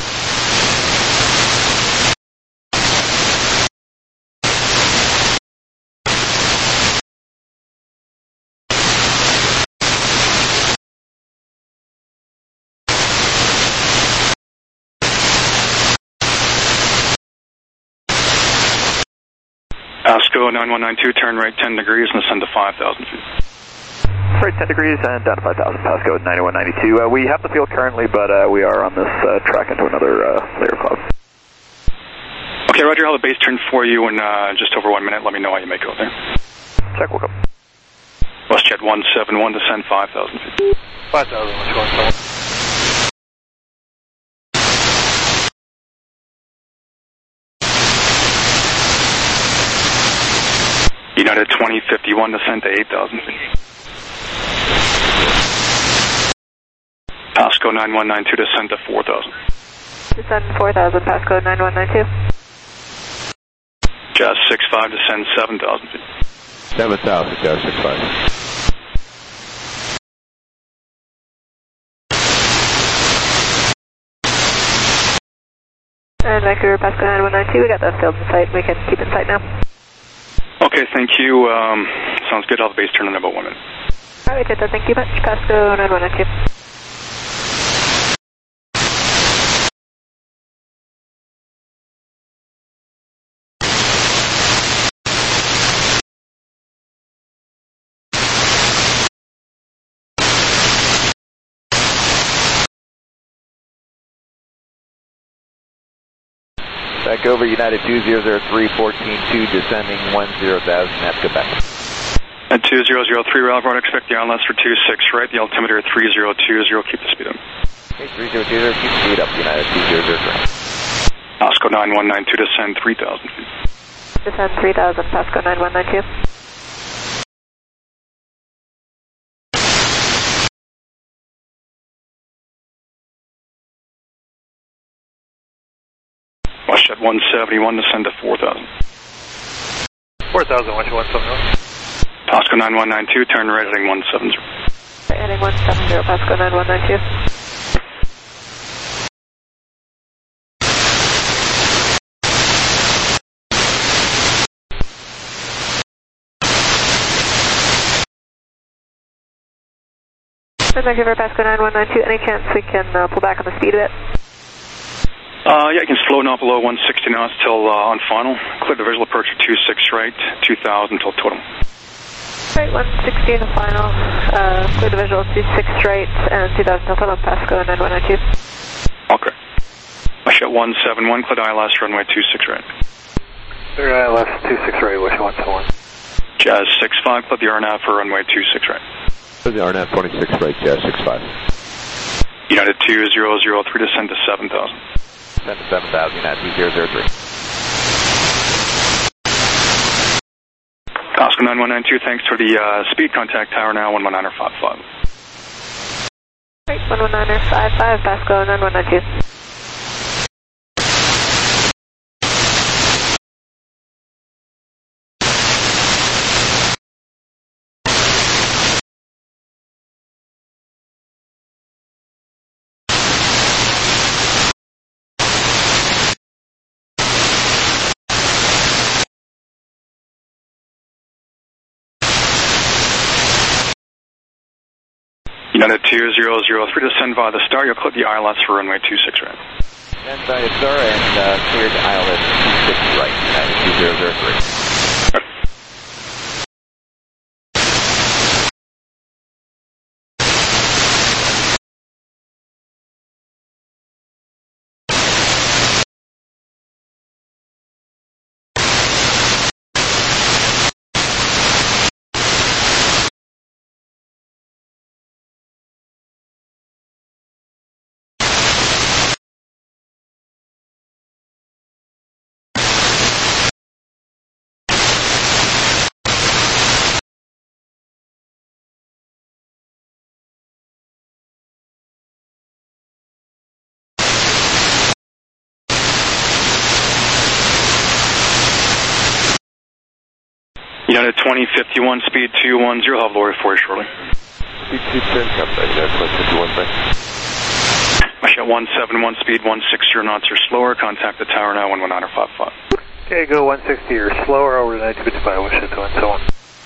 Pasco 9192, turn right 10 degrees and ascend to 5,000 feet. Right 10 degrees and down to 5,000, Pasco 9192. We have the field currently, but we are on this track into another layer of cloud. Okay, Roger, I'll have a base turn for you in just over 1 minute. Let me know how you make it there. Check, we'll go. WestJet 171, descend 5,000 feet. 5,000, let's go. United 2051, descend to 8,000 feet. Pasco 9192, descend to 4,000. Descend 4,000, Pasco 9192. Jazz 65, descend 7,000 feet. 7,000, Jazz 65. And Vancouver, Pasco 9192, we got the field in sight. We can keep in sight now. Okay, thank you. Sounds good. I'll have the base turn in about 1 minute. All right, Jetta, thank you much. Pasco 9192. Vancouver, United 2003, 14-2, descending 10,000 at Quebec. At 2003, Alvarado, expect the ILS for 26 right, the altimeter 3020, keep the speed up. Okay, 3020, keep the speed up, United 2003. Pasco 9192, descend 3,000 feet. Descend 3,000, Pasco 9192. WestJet 171, descend to 4,000. 4,000, WestJet 170. Pasco 9192, turn right heading 170. Right heading 170, Pasco 9192. Vancouver, Pasco 9192, any chance we can pull back on the speed a bit? Yeah, you can slow down below 160 knots till on final. Clear the visual approach at 26 right, 2,000 till total. Right, 160 in the final. Clear the visual 26 right and 2,000 till total. Pasco 9192. Okay. WestJet 171, clear the ILS runway 26 right. Clear ILS 26 right, WestJet 171. Jazz 65, clear the RNAV for runway 26 right. The RNAV 26 right, Jazz 65. United 2003, descend to 7,000. Descend to 7,000, United 2003. Pasco 9192, thanks for the speed contact tower now, 119.55. Right, 119.55, Pasco 9192. United 2003, descend via the star. You'll clip the ILS for runway 26 right. Descend via the star and cleared ILS 26 right, United 2003. United 2051, speed 210, I'll have Lori for you shortly. Speed 210, copy that, United 2051, thanks. Westjet 171, speed 160 knots or slower, contact the tower now, 119.55. Okay, go 160 or slower over to 9255, Westjet 217.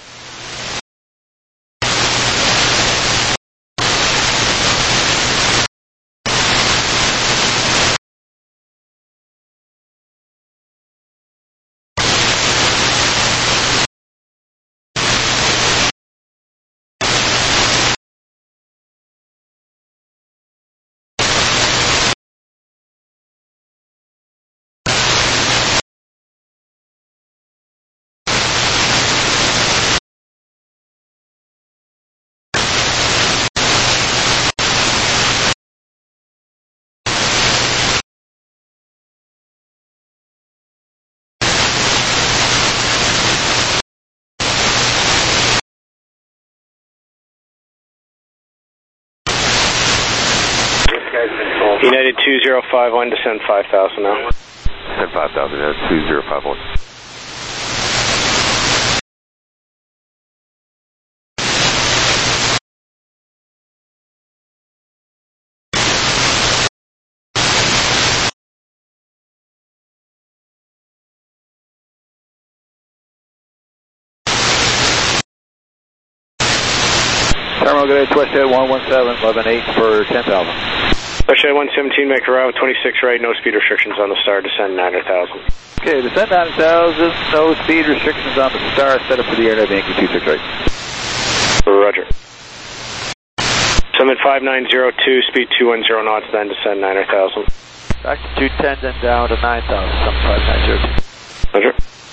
United 2051, descend 5,000 now. Descend 5,000, United 2051. Terminal good, Westjet 117, 11-8 for 10,000. Westjet 117, make a route 26 right, no speed restrictions on the Star, descend 9,000. Okay, descend 9,000, no speed restrictions on the Star, set up for the airline Yankee 26 right. Roger. Summit 5902, speed 210 knots, then descend 9,000. Back to 210, then down to 9,000, Summit 5902. Roger.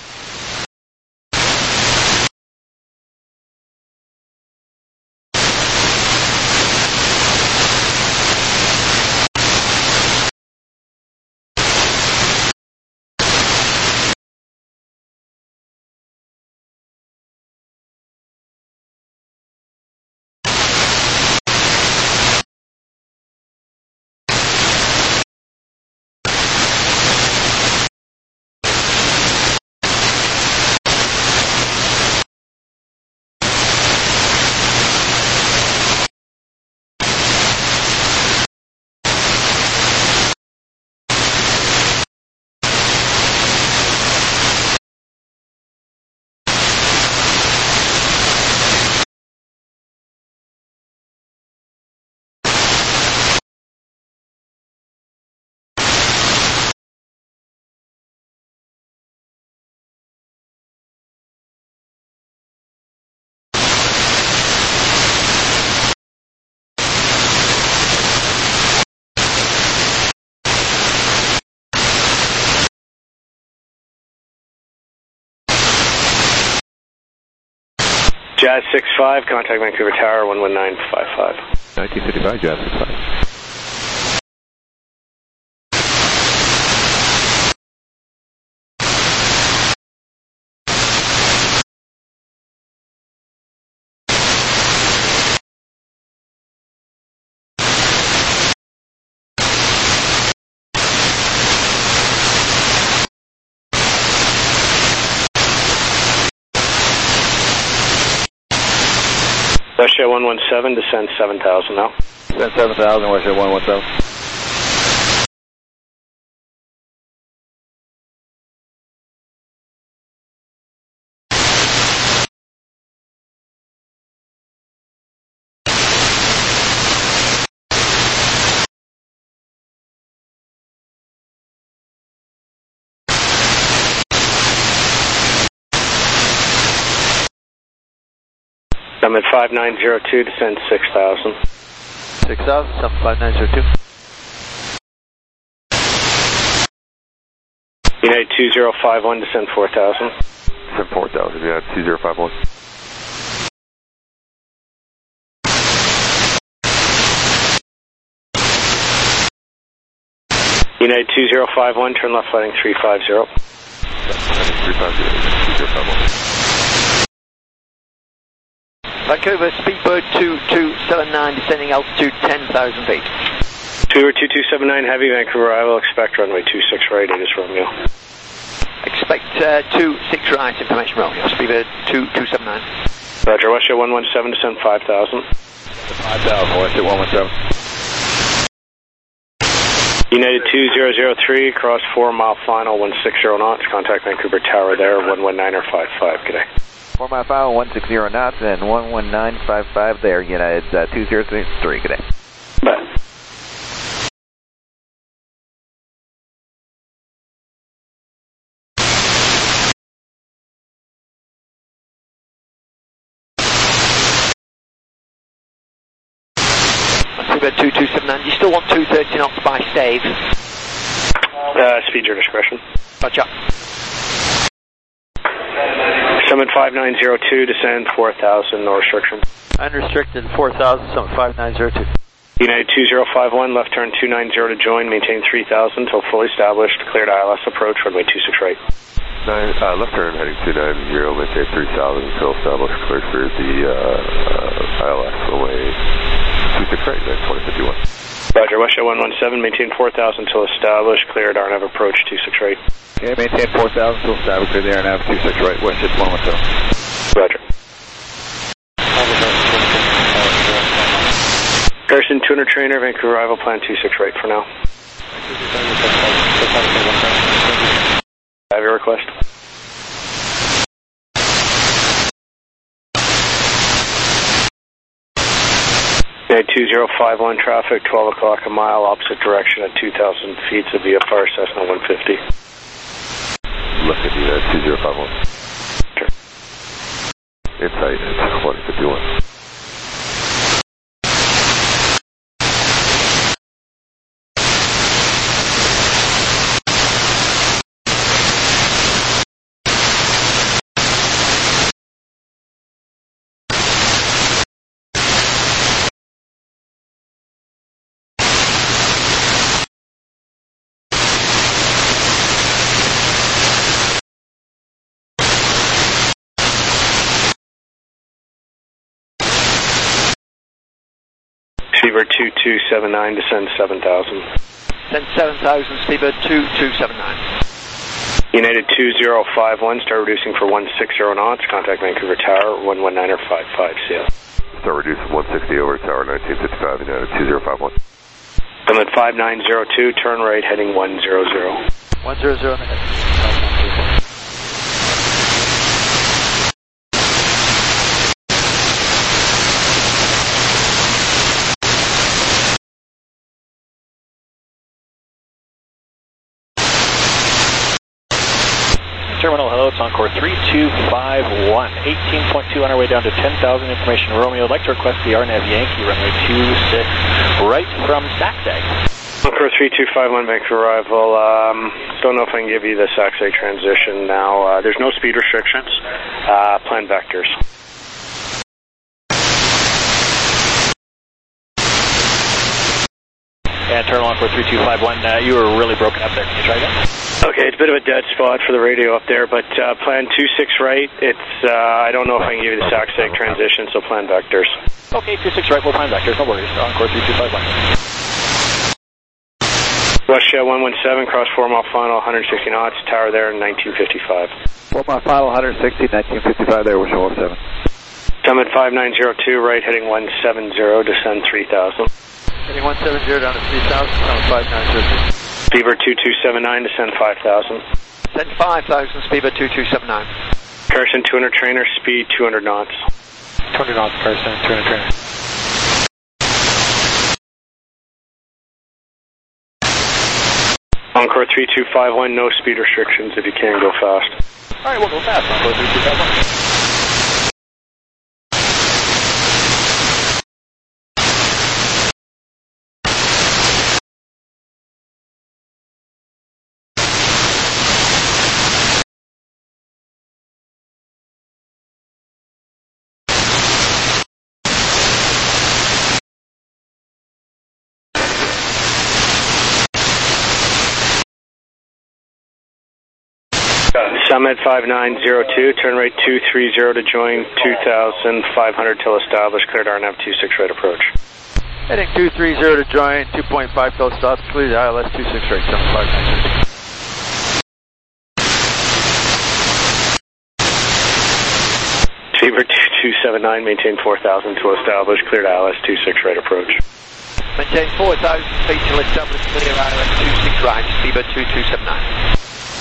Jazz 65, contact Vancouver Tower 11955. 1955, Jazz 65. Westjet 117, descend 7,000 now. Descend 7,000, Westjet 117. Summit 5902, descend 6,000. 6,000, Summit 5902. United 2051, descend 4,000. Descend 4,000, United 2051. United 2051, turn left heading 350. 350, 2051. Vancouver, Speedbird 2279, descending altitude 10,000 feet. Vancouver 2279, heavy, Vancouver arrival, expect runway 26 right, it is Romeo. Expect 26 right, information Romeo, Speedbird 2279. Roger, Westjet 117, descend 5,000. 5,000, Westjet 117. United 2003, cross 4 mile final, 160 knots, contact Vancouver Tower there, 119 or 55, good day. 4 mile final, 160 knots, and 11955 there, United 2003, good day. Bye. Speedbird 2279, do you still want 230 knots by stave? Speed your discretion. Roger. Summit 5902, descend 4,000, no restrictions. Unrestricted 4,000, Summit 5902. United 2051, left turn 290 to join, maintain 3,000 until fully established, cleared ILS approach, runway 26 right. Left turn heading 290, maintain 3,000 until established, cleared for the ILS, runway 26 right, 2051. Roger, Westjet 117, maintain 4,000 until established, cleared RNAV approach 26 right. Okay, maintain 4,000 until established, cleared the RNAV 26 right, Westjet 117. Roger. Garrison 200 trainer, Vancouver arrival plan 26 right for now. I have your request. United 2051 traffic, 12 o'clock a mile, opposite direction at 2,000 feet of VFR Cessna 150. Look at the 2051. Sure. Insight, it's 151. Speedbird 2279, descend 7,000. Send 7,000, Speedbird 2279. United 2051, start reducing for 160 knots, contact Vancouver Tower, 119 or 55, CL. Start reducing 160 over Tower 1955, United 2051. Summit 5902, turn right, heading 100. 100 on the head. Terminal, hello, it's Encore 3251, 18.2 on our way down to 10,000, information Romeo. I'd like to request the RNAV Yankee, runway 26, right from Saxag. Encore 3251, Vancouver arrival. Don't know if I can give you the Saxag transition now. There's no speed restrictions. Plan vectors. And Terminal Encore 3251, you were really broken up there. Can you try again? Okay, it's a bit of a dead spot for the radio up there, but plan 26 right. It's I don't know if I can give you the Saxag transition, so plan vectors. Okay, 26 right, we'll plan vectors, no worries. Encore 3251. Westjet 117, cross 4 mile final, 160 knots, tower there in 1955. 4 mile final, 160, 1955 there, Westjet 117. Summit 5902, right heading 170, descend 3,000. Heading 170 down to 3,000, Summit 5902. Speedbird 2279, descend 5,000. Send 5,000, Speedbird 2279. Carson 200 trainer, speed 200 knots. 200 knots, Carson, 200 trainer. Encore 3251, no speed restrictions if you can go fast. Alright, we'll go fast, Encore 3251. Summit 5902, turn right 230 to join 2,500 till established, cleared RNAV 26 right approach. Heading 230 to join, 2.5 till stops, clear the ILS 26 right, Summit 5902. Speedbird 2279, maintain 4,000 to establish, cleared ILS 26 right approach. Maintain 4,000 feet till established, clear ILS 26 right, Speedbird 2279.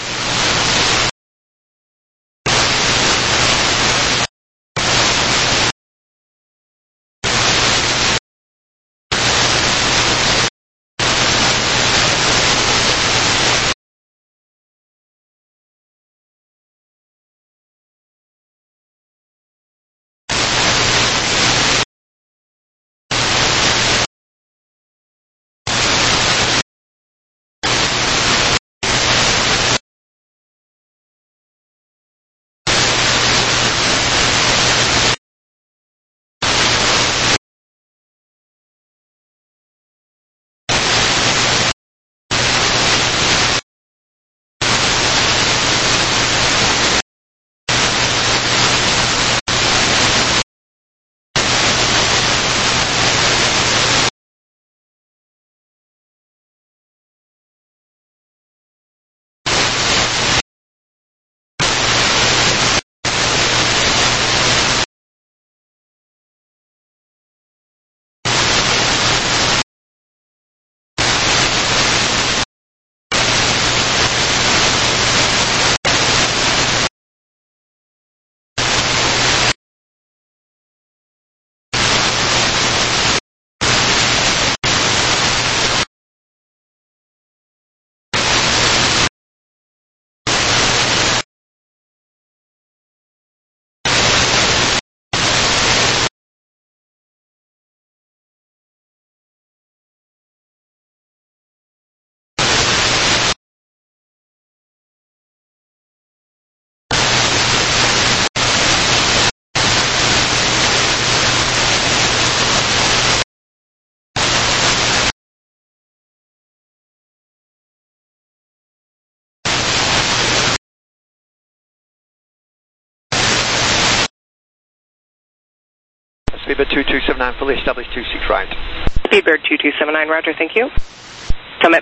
Speedbird 2279, fully established 26 right. Speedbird 2279, roger, thank you. Summit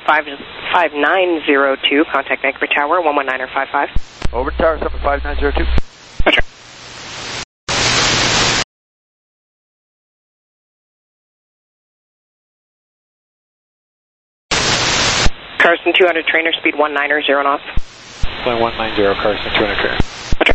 5902, contact Vancouver Tower, 119 or 55. Over Tower, Summit 5902. Roger. Carson 200 trainer, speed 190, 0 knots. Flying 190, Carson 200 trainer. Roger.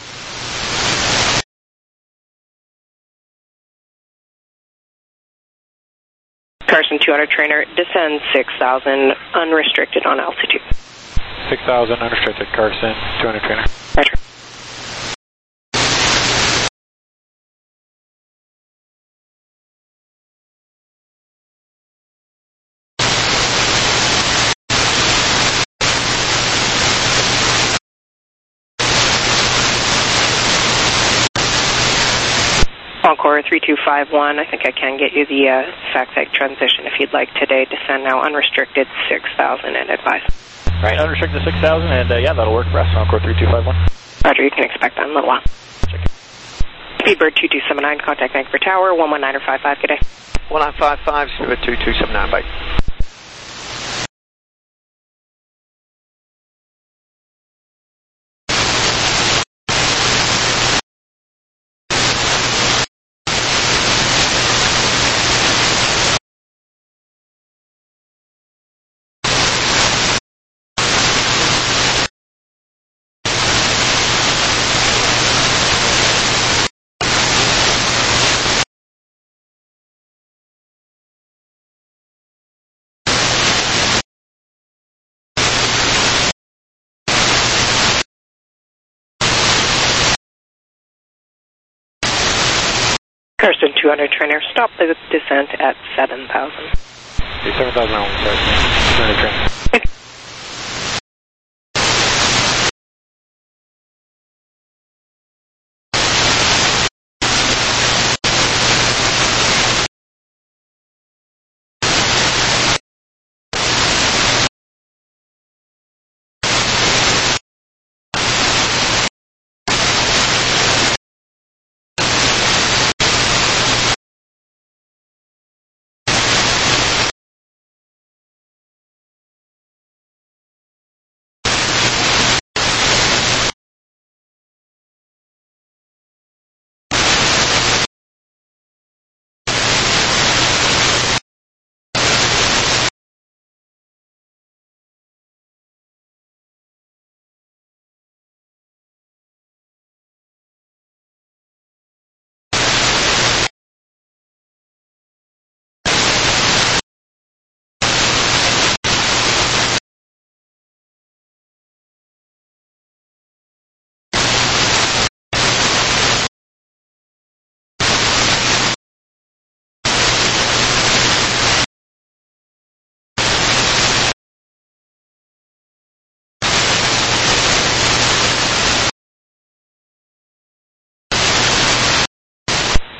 Carson 200 trainer, descend 6,000, unrestricted on altitude. 6,000 unrestricted, Carson 200 trainer. Roger. Encore 3251, I think I can get you the SAC transition if you'd like today. Descend now unrestricted 6,000 and advise. Alright, unrestricted 6,000 and yeah, that'll work for us. Encore 3251. Roger, you can expect that in a little while. Check. Speedbird 2279, contact Vancouver Tower, 119 or 55, good day. 1955, Speedbird 2279, bye. Carson 200 trainer, stop the descent at 7,000. 7,000 on 200 trainer.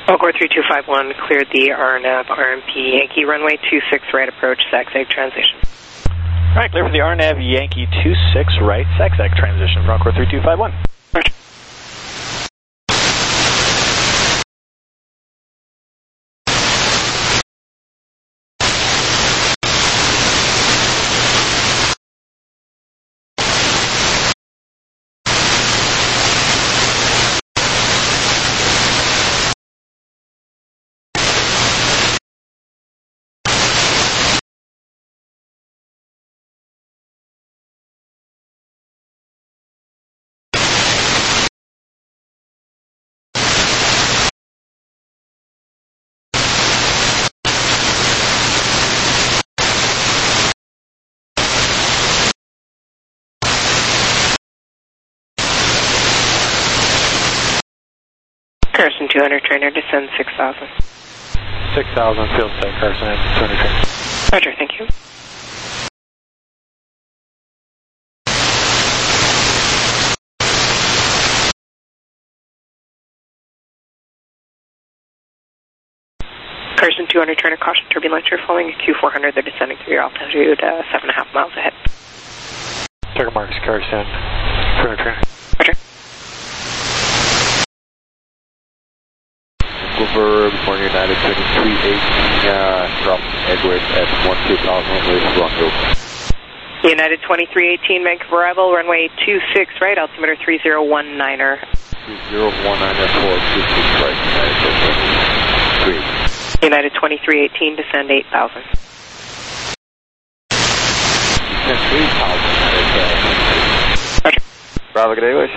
Encore 3251 cleared the RNAV RMP Yankee runway 26 right approach, SAC transition. All right, clear for the RNAV Yankee 26 right, SAC transition for Encore 3251. Roger. Carson 200 trainer, descend 6,000. 6,000, field state, Carson, 200 trainer. Roger, thank you. Carson 200 trainer, caution turbulence, you're following a Q400, they're descending through your altitude 7.5 miles ahead. Target marks, Carson 200 trainer. Roger. Over Morning United 2318, drop Edward at 12,000 with Rondo. United 2318, Vancouver arrival, runway 26 right, altimeter 3019er. 3019er for 26 right, United 23. United 2318, descend 8,000. Descend 8,000 Roger. Bravo, good day, West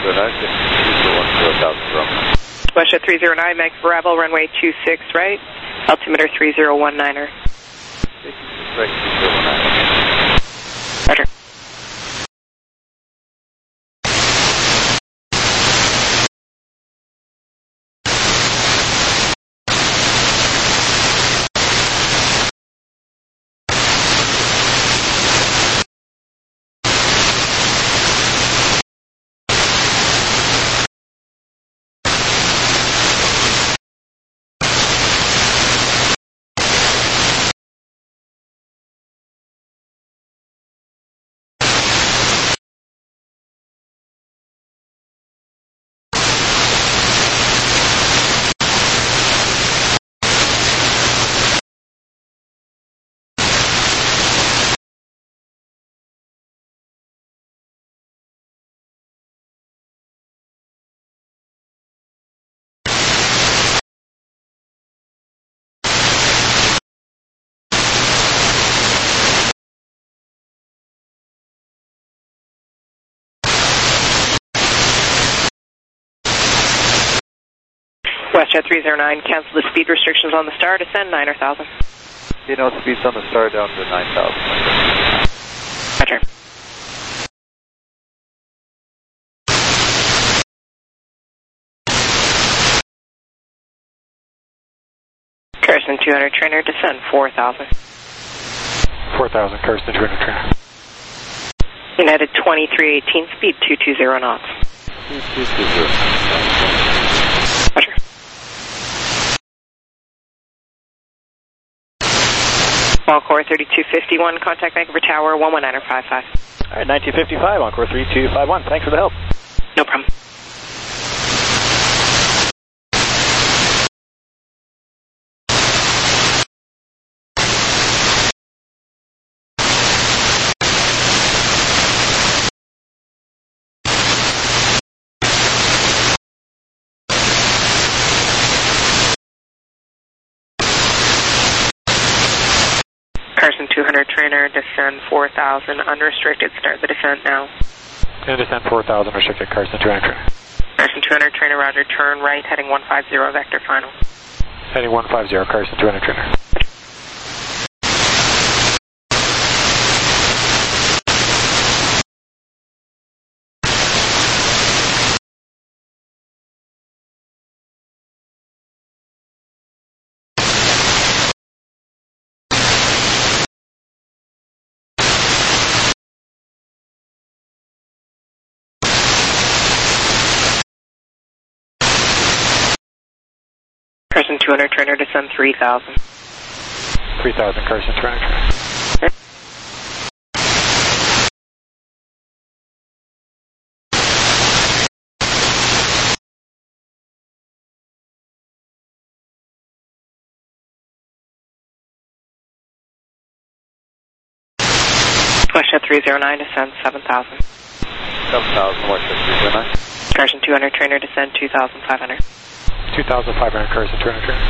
309, 1000 Westjet 309, Vancouver arrival, runway 26 right, altimeter 3019er. Right, 3019. Roger. Westjet 309, cancel the speed restrictions on the star, descend 9,000. You know, speeds on the star down to 9,000. Roger. Carson 200 trainer, descend 4,000. 4,000, Carson 200 trainer. United 2318, speed 220 knots. 220. Roger. Encore 3251, contact Vancouver Tower 11955. All right, 1955, Encore 3251. Thanks for the help. No problem. Carson 200 trainer, descend 4,000, unrestricted, start the descent now. And descend 4,000, restricted, Carson 200 trainer. Carson 200 trainer, roger, turn right, heading 150, vector final. Heading 150, Carson 200 trainer. 200 trainer, descend 3,000. 3,000, Carson 200 trainer. Westjet 309, descend 7,000. 7,000, Westjet 309. Carson 200 trainer, descend 2,500. 2,500, Carson 200 trainer.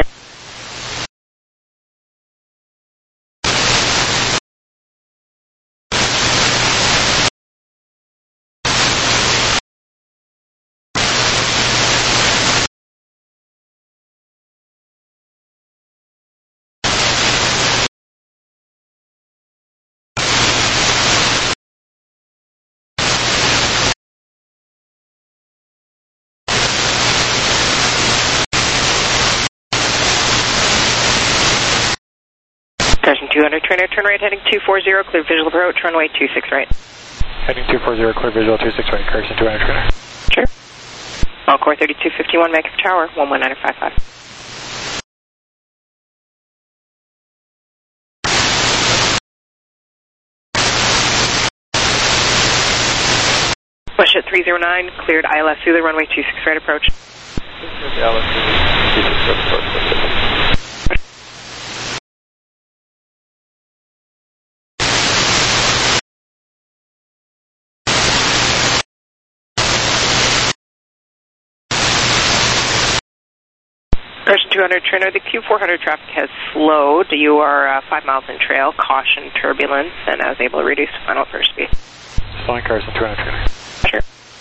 Carson 200 trainer, turn right heading 240, clear visual approach, runway 26 right. Heading 240, clear visual 26 right, Carson 200 trainer. Sure. Encore 3251, make for tower, 11955. Westjet 309, cleared ILS through the runway 26 right approach. ILS 26 right approach. Carson 200 trainer, the Q400 traffic has slowed. You are 5 miles in trail, caution turbulence, and I was able to reduce to final first speed. Slowing Carson 200 trainer. Sure.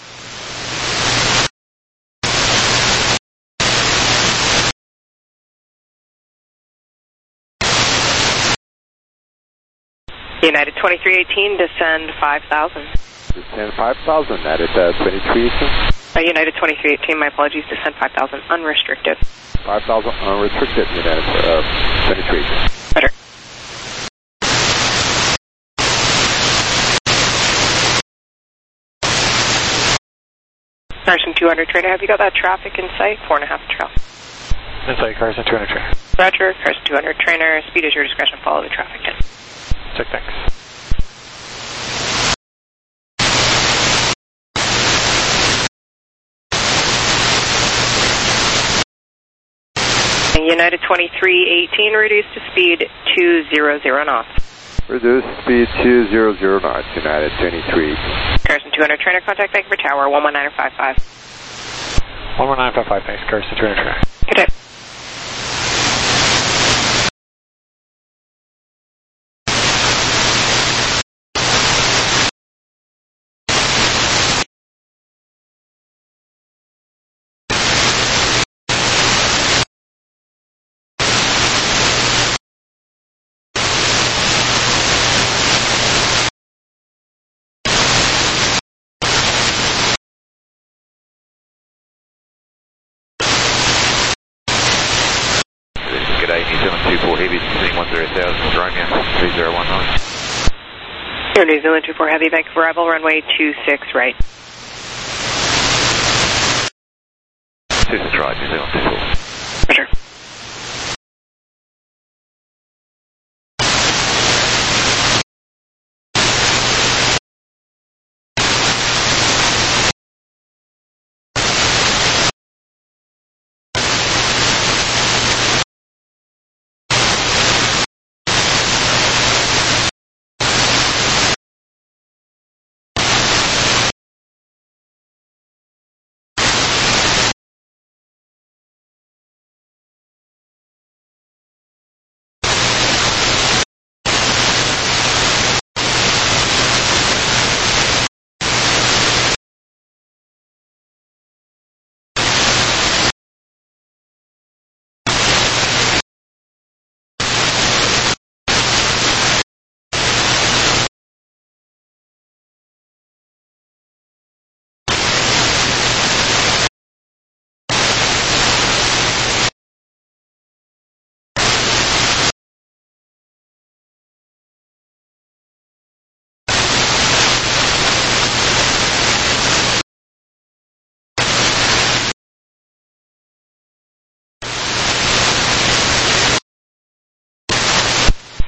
United 2318, descend 5,000. Descend 5,000, that is 2318. United 2318, my apologies, descend 5,000 unrestricted. 5,000 unrestricted, United 2318. Better. Carson 200 trainer, have you got that traffic in sight? 4.5 trail. In sight, Carson 200 trainer. Roger, Carson 200 trainer, speed is your discretion, follow the traffic in. Check, thanks. United 2318, reduced to speed 200 knots. Reduced speed 200 knots, United 2318. Carson 200 trainer, contact Vancouver Tower, 11955. 11955, thanks, Carson 200 trainer. Good day. G'day, New Zealand 24 Heavy, descending 10,000, Romeo 3019. Here, New Zealand 24 Heavy, Vancouver arrival, runway 26 right. 26 right, New Zealand 24. Roger.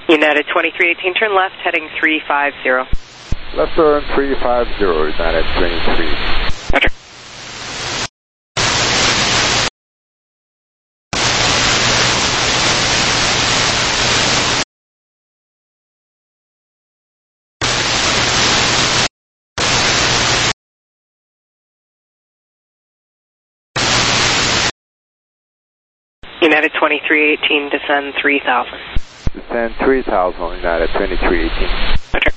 United 2318, turn left, heading 350. Left turn 350, United 23. Roger. United 2318, descend 3000. Descend 3000, United 2318. Roger.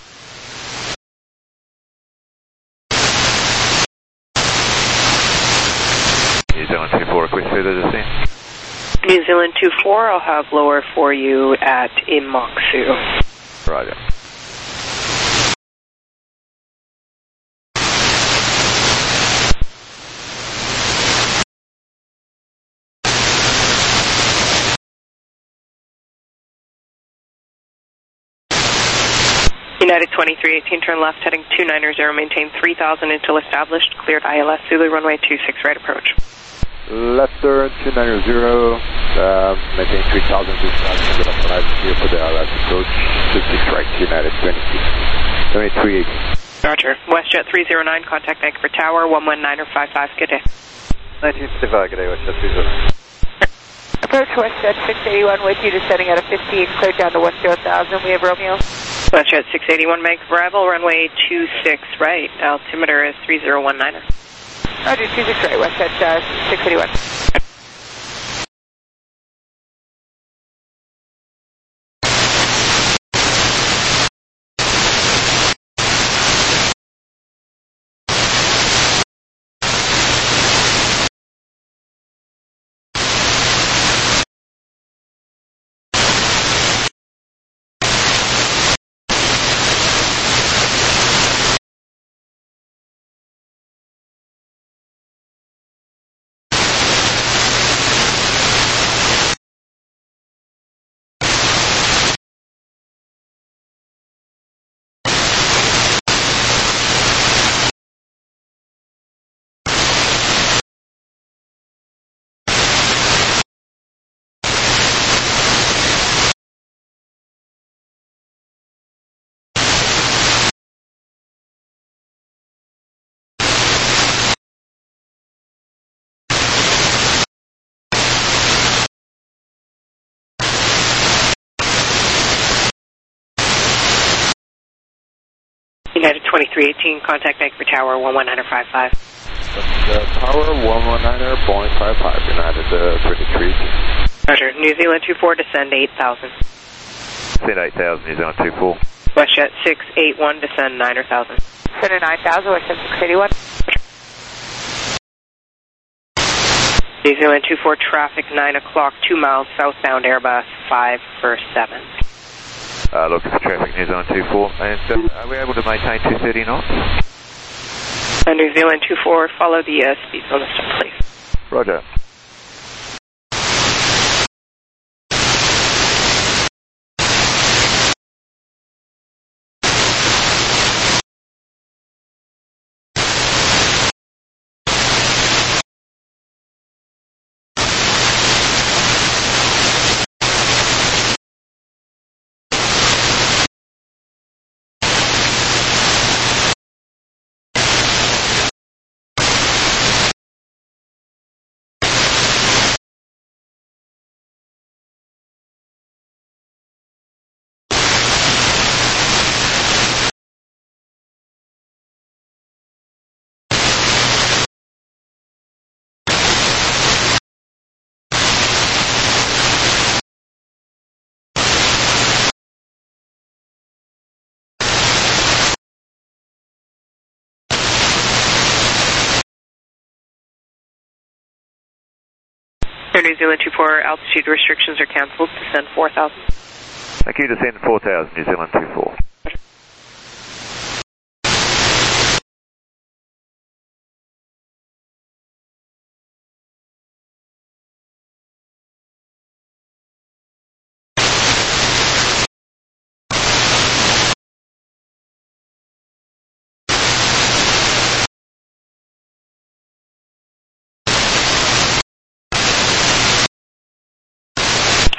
New Zealand 24, request further descent. New Zealand 24, I'll have lower for you at Imaksu. Roger. United 2318, turn left, heading 290, maintain 3000 until established. Cleared ILS Zulu, runway 26, right approach. Left turn 290, maintain 3000, here for the ILS approach, 26 right, United 2318. Roger. WestJet 309, contact Vancouver Tower, 11955, good day. 1955, good day, WestJet 309. Approach WestJet 681 with you, descending out of 15, cleared down to 10,000. We have Romeo. WestJet 681, make arrival, runway 26 right, altimeter is 3019. Roger, 26 right, WestJet 681. United 2318, contact Vancouver Tower, 11955. Tower 119.55, United 2318. Roger. New Zealand 24, descend 8000. Descend 8000, New Zealand 24. WestJet 681, descend 9000. Center 9000, WestJet 681. New Zealand 24, traffic 9 o'clock, 2 miles southbound, Airbus 547. Looking for traffic, New Zealand 24, and are we able to maintain 230 knots? New Zealand 24, follow the speed limit, please. Roger. New Zealand 24, altitude restrictions are cancelled. Descend 4000. Thank you, descend 4000, New Zealand 24.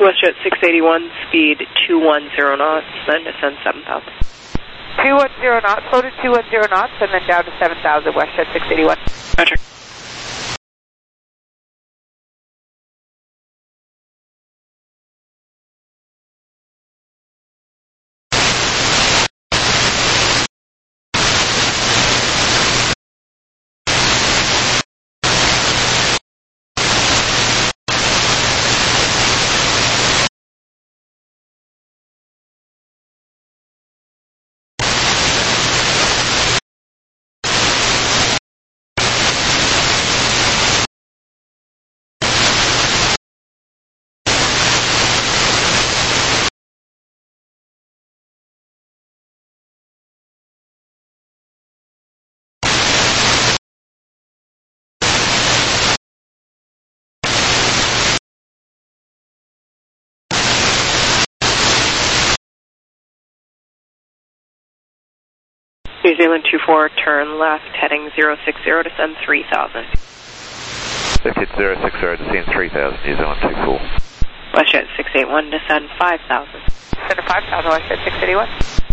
WestJet 681, speed 210 knots, then descend 7,000. 210 knots, floated 210 knots, and then down to 7,000, WestJet 681. Roger. New Zealand 24, turn left, heading 060, descend 3,000. Lifted 060, descend 3,000, New Zealand 24. WestJet 681, descend 5,000. Descend to 5,000, WestJet 681.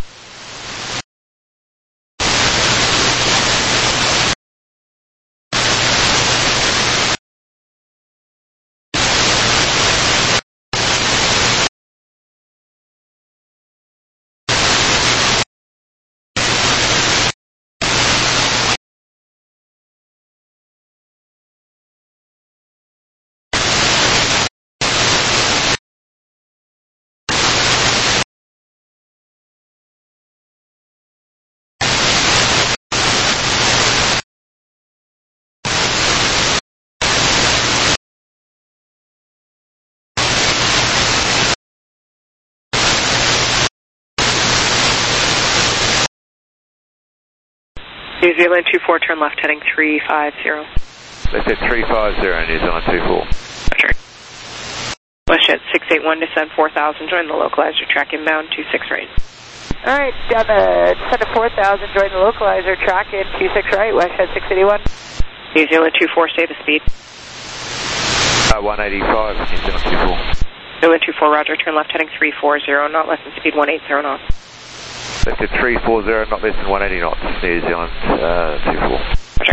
New Zealand 24, turn left, heading 350. Lifted 350, New Zealand 24. Roger. WestJet 681, descend 4,000, join the localizer, track inbound 26 right. Alright, down the descend to 4,000, join the localizer, track in 26 right, WestJet 681. New Zealand 24, stay the speed. 185, New Zealand 24. New Zealand 24, roger, turn left, heading 340, not less than speed 180 knots. Lifted 340, not less than 180 knots, New Zealand 24. Roger.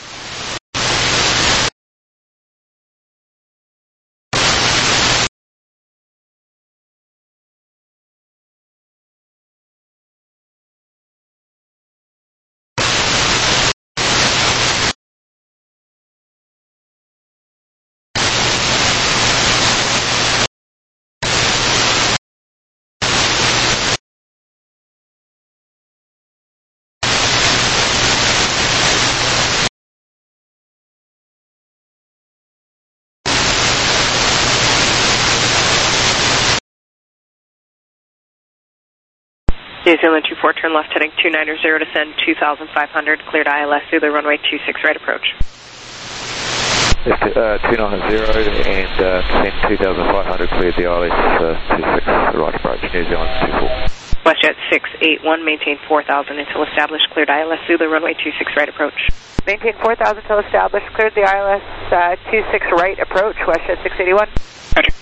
New Zealand 24, turn left, heading 290, descend 2,500, cleared ILS through the runway 26 right approach. Lifted 290 and descend 2,500, cleared the ILS 26 right approach, New Zealand 24. WestJet 681, maintain 4,000 until established, cleared ILS through the runway 26 right approach. Maintain 4,000 until established, cleared the ILS 26 right approach, WestJet 681. Roger.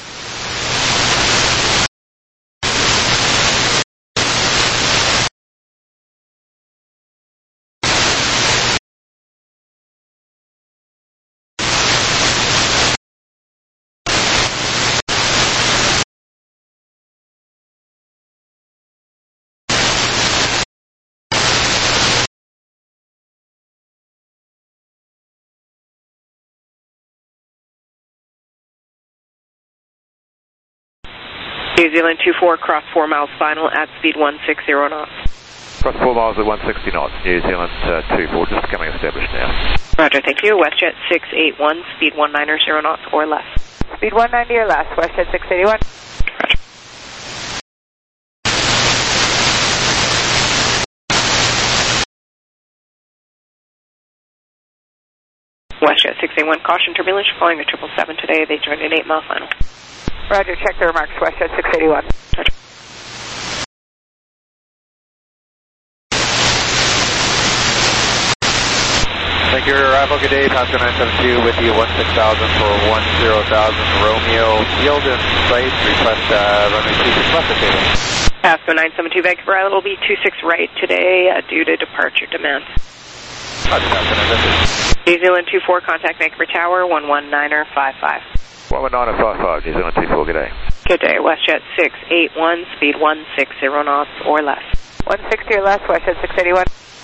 New Zealand 24, cross 4 miles final at speed 160 knots. Cross 4 miles at 160 knots, New Zealand 24, just becoming established now. Roger, thank you. WestJet 681, speed 190 knots or less. Speed 190 or less, WestJet 681. Roger. WestJet 681, caution turbulence, following the 777 today. They joined an 8-mile final. Roger, check the remarks, WestJet 681. Roger. Thank you, Arrival, good day, Pasco 972 with you, 16,000 for 10,000 Romeo. Yield in sight, request runway 26 left, okay. Pasco 972 Vancouver Island will be 26 right today due to departure demand. Roger, Pasco 972. New Zealand 24, contact Vancouver Tower, 119er55. 11955, New Zealand 24, good day. Good day, WestJet 681, speed 160 knots or less. 160 or less, WestJet 681.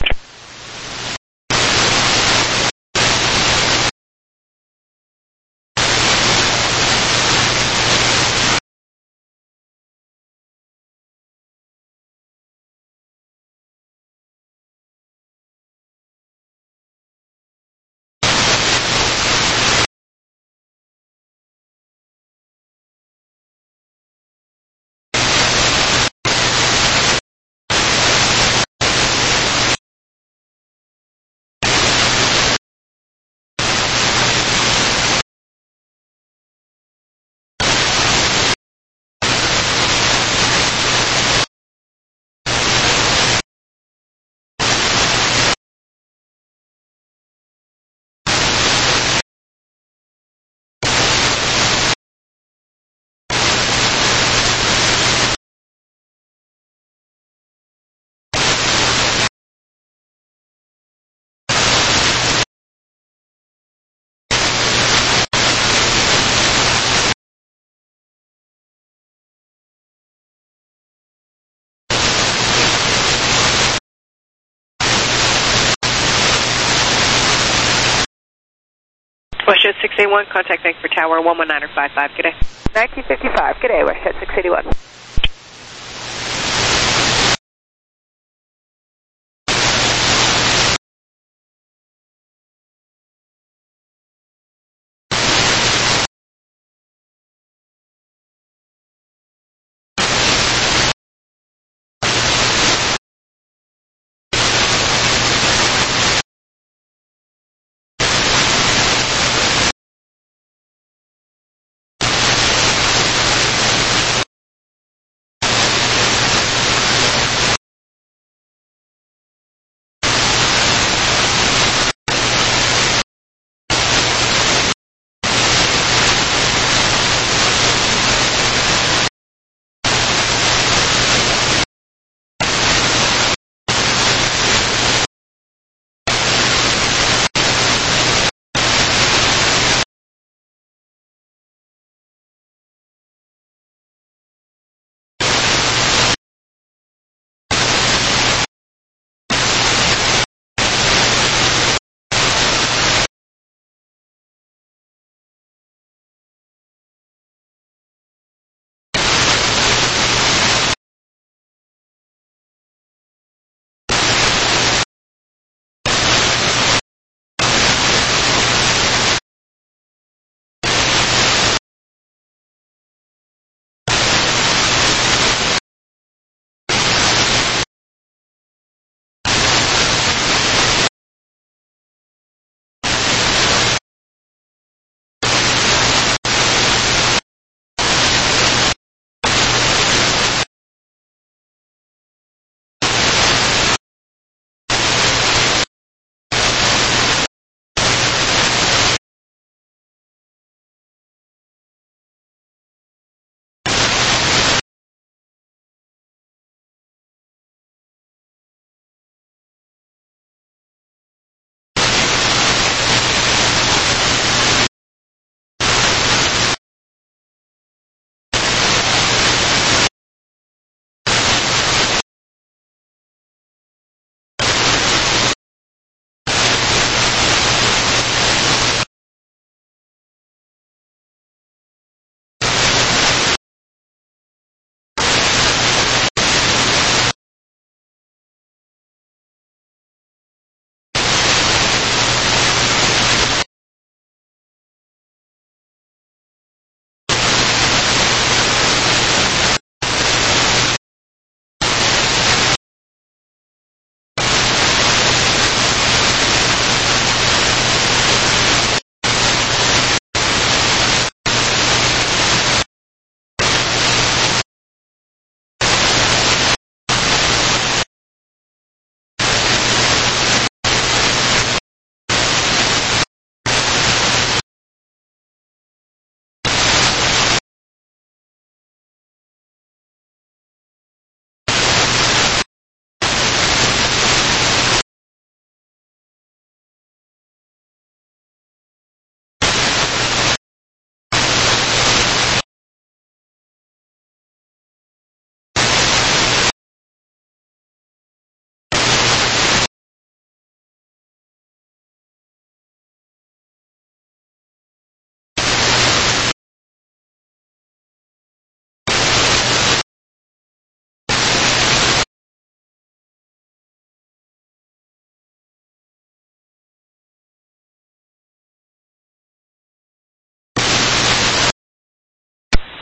WestJet 681, contact Vancouver Tower, 119er55, good day. 1955, good day, WestJet 681.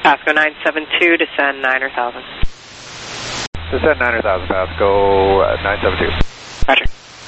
Pasco 972, descend 9,000. Descend 9,000, Pasco 972. Roger.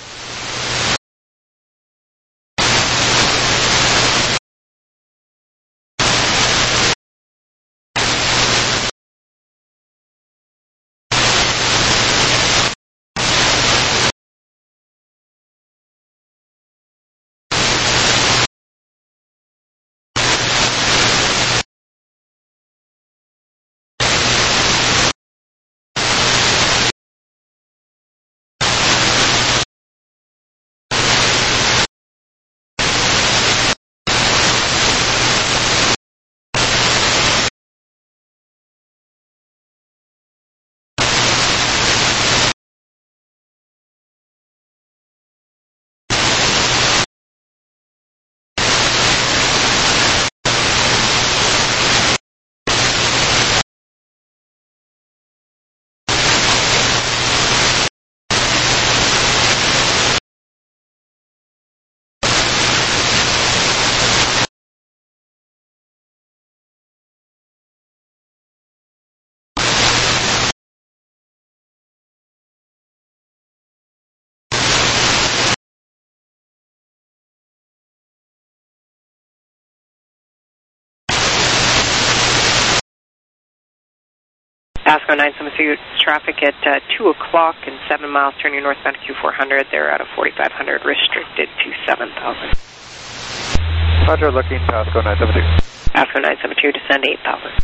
Pasco 972, traffic at 2 o'clock and 7 miles turning northbound Q400. They're out of 4,500, restricted to 7,000. Roger, looking, Pasco 972. Pasco 972, descend 8,000.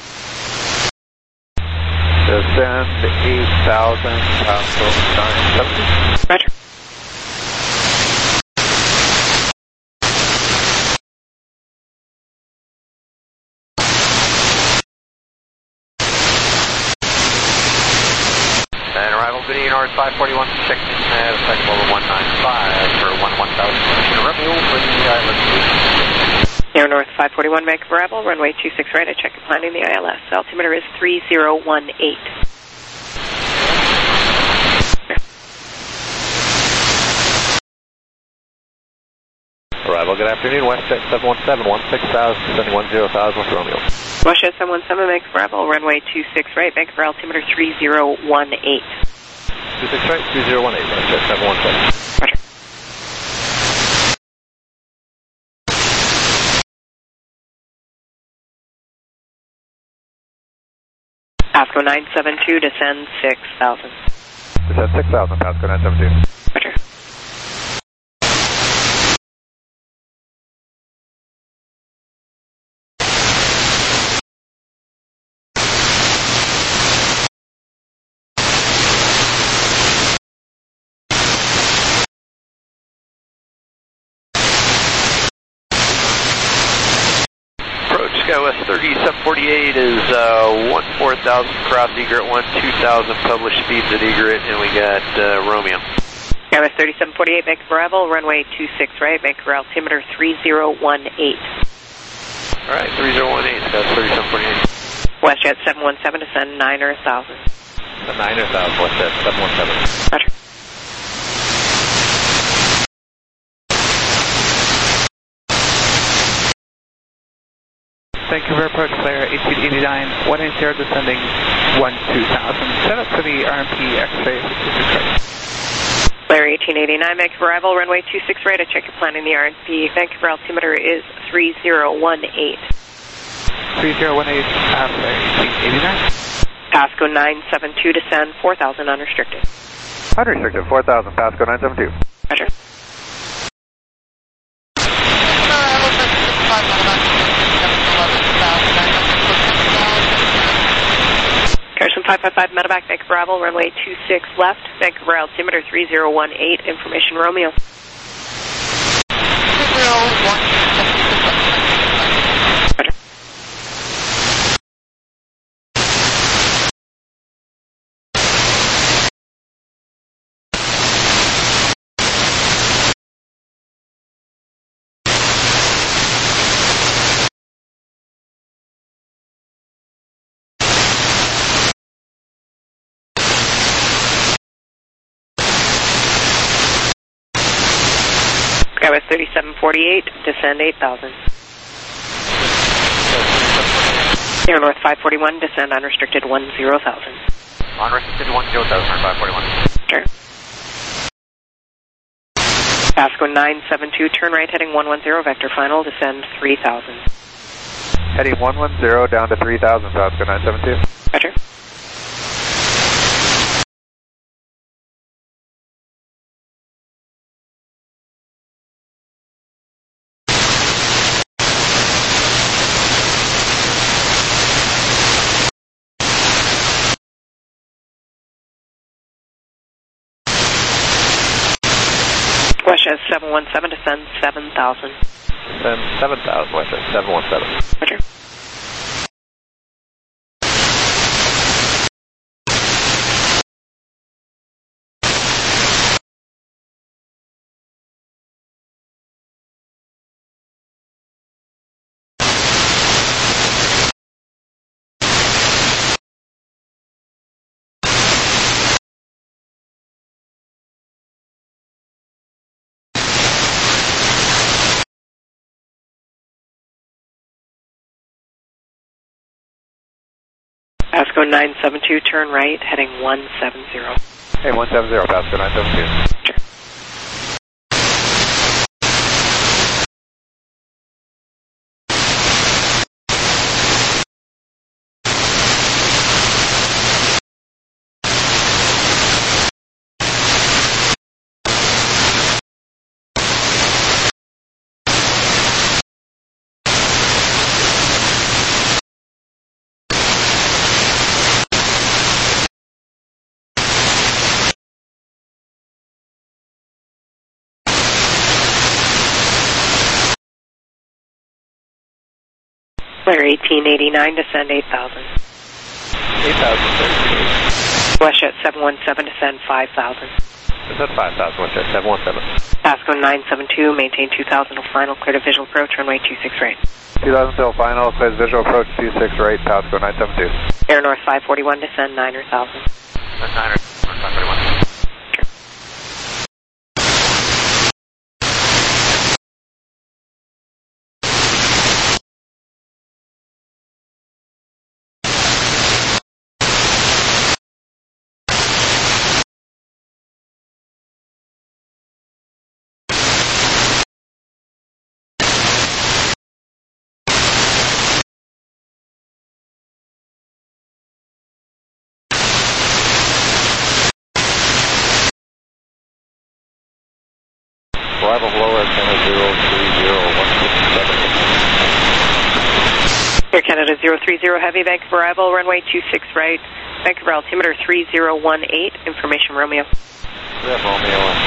Descend 8,000, Pasco 972. Roger. And arrival, good evening, North 541, 6, flight level 195 for 11,000. Romeo for the ILS. Air North 541, make arrival, runway 26 right, I check your planning the ILS. Altimeter is 3018. Arrival, good afternoon, WestJet 717, 16,000, descending 10,000 with Romeo. WestJet 717, make arrival, runway 26 right, make for altimeter 3018. 26 right, 3018, WestJet 717. Roger. Pasco 972, descend 6,000. Descend 6,000, Pasco 972. Roger. SkyWest 3748 is 14,000 cross egret, 2,000 published speeds at egret, and we got Romeo. SkyWest 3748, make arrival, runway 26 right, make altimeter 3018. Alright, 3018, SkyWest 3748. WestJet 717, descend 9,000. The 9,000, WestJet 717. Roger. Vancouver approach Flare 1889, 180 descending 12,000. Set up for the RMP X-ray 56 right. Flare 1889, Vancouver arrival, runway 26 right, I check your planning the RMP. Vancouver altimeter is 3018. 3018, Flare 1889. Pasco 972, descend 4,000 unrestricted. Unrestricted, 4,000, Pasco 972. Roger. Carson 555, medevac, Vancouver arrival, runway 26 left, Vancouver altimeter 3018, information Romeo. Roger. Skywest 3748, descend 8,000. Air North 541, descend unrestricted 10,000. Unrestricted 10,000 on 541. Sure. Pasco 972, turn right heading 110, vector final, descend 3,000. Heading 110 down to 3,000, Pasco 972. Roger. WestJet 717, descend 7,000. Descend 7,000, WestJet 717. Roger. Pasco 972, turn right, heading 170. Hey, 170, Pasco 972. Sure. Flare 1889, descend 8,000. 8,000. WestJet 717, descend 5,000. Descend 5,000, WestJet 717. Pasco 972, maintain 2,000 till final, clear to visual approach, runway 26 right. 2,000 till final, clear visual approach 26 right, Pasco 972. Air North 541, descend 9,000. Descend 9,000 541. Arrival lower Canada 030 167. Air Canada 030 Heavy, Vancouver arrival, runway 26 right, Vancouver altimeter 3018, information Romeo. Romeo on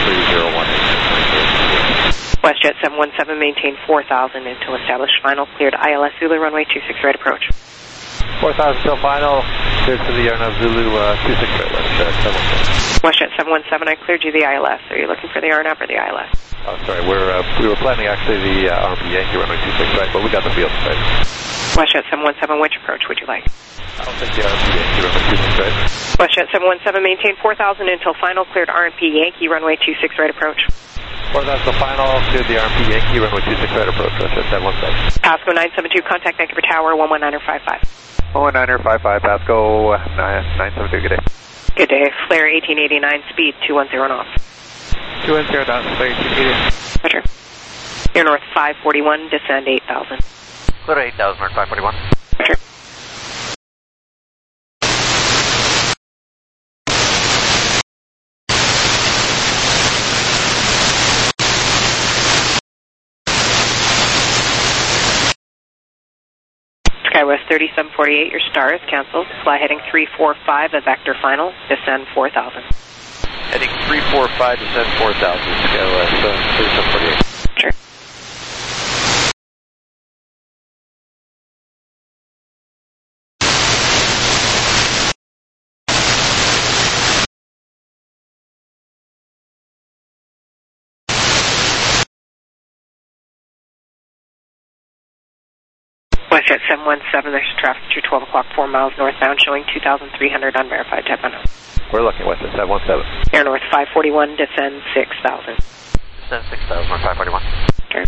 3018. WestJet 717, maintain 4,000 until established final, cleared ILS Zulu, runway 26 right approach. 4,000 till final, cleared to the Yarnav Zulu 26 right, WestJet 717. WestJet 717, I cleared you the ILS. Are you looking for the RNAV or the ILS? Oh, sorry, we were planning actually the RMP Yankee runway 26 right, but we got the field right. WestJet 717, which approach would you like? I'll take the RMP Yankee runway 26 right. WestJet 717, maintain 4,000 until final, cleared RMP Yankee runway 26 right approach. 4,000 till final, cleared the RMP Yankee runway 26 right approach, WestJet 717. Pasco 972, contact Vancouver Tower 119.55. 119.55, Pasco 972, good day. Good day, flare 1889, speed 210 knots. 210 knots, flare 1889. Roger. Air North 541, descend 8,000. Clear 8,000 on 541. Roger. SkyWest 3748, your star is canceled. Fly heading 345, a vector final, descend 4,000. Heading 345, descend 4,000, SkyWest 3748. Sure. WestJet 717, there's traffic to 12 o'clock, 4 miles northbound, showing 2,300 unverified type unknown. We're looking with WestJet 717. Air North 541, descend 6,000. Descend 6,000 on 541. Sure.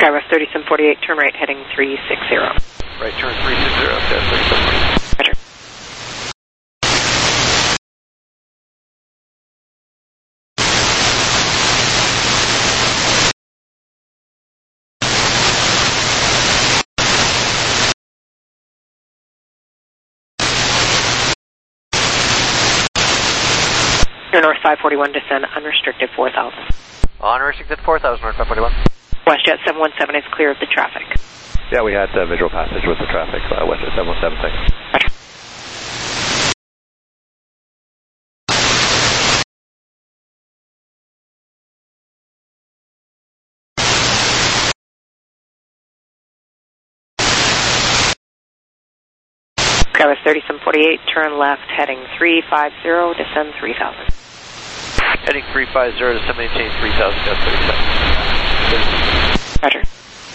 SkyWest 3748, turn right heading 360. Right turn 360, SkyWest 3748. Roger. North 541, descend unrestricted 4,000. Unrestricted 4,000, North 541. WestJet 717 is clear of the traffic. Yeah, we had visual passage with the traffic, WestJet 717, thanks. Roger. SkyWest 3748, turn left heading 350, descend 3,000. Heading 350 to maintain 3,000, SkyWest 37. Roger.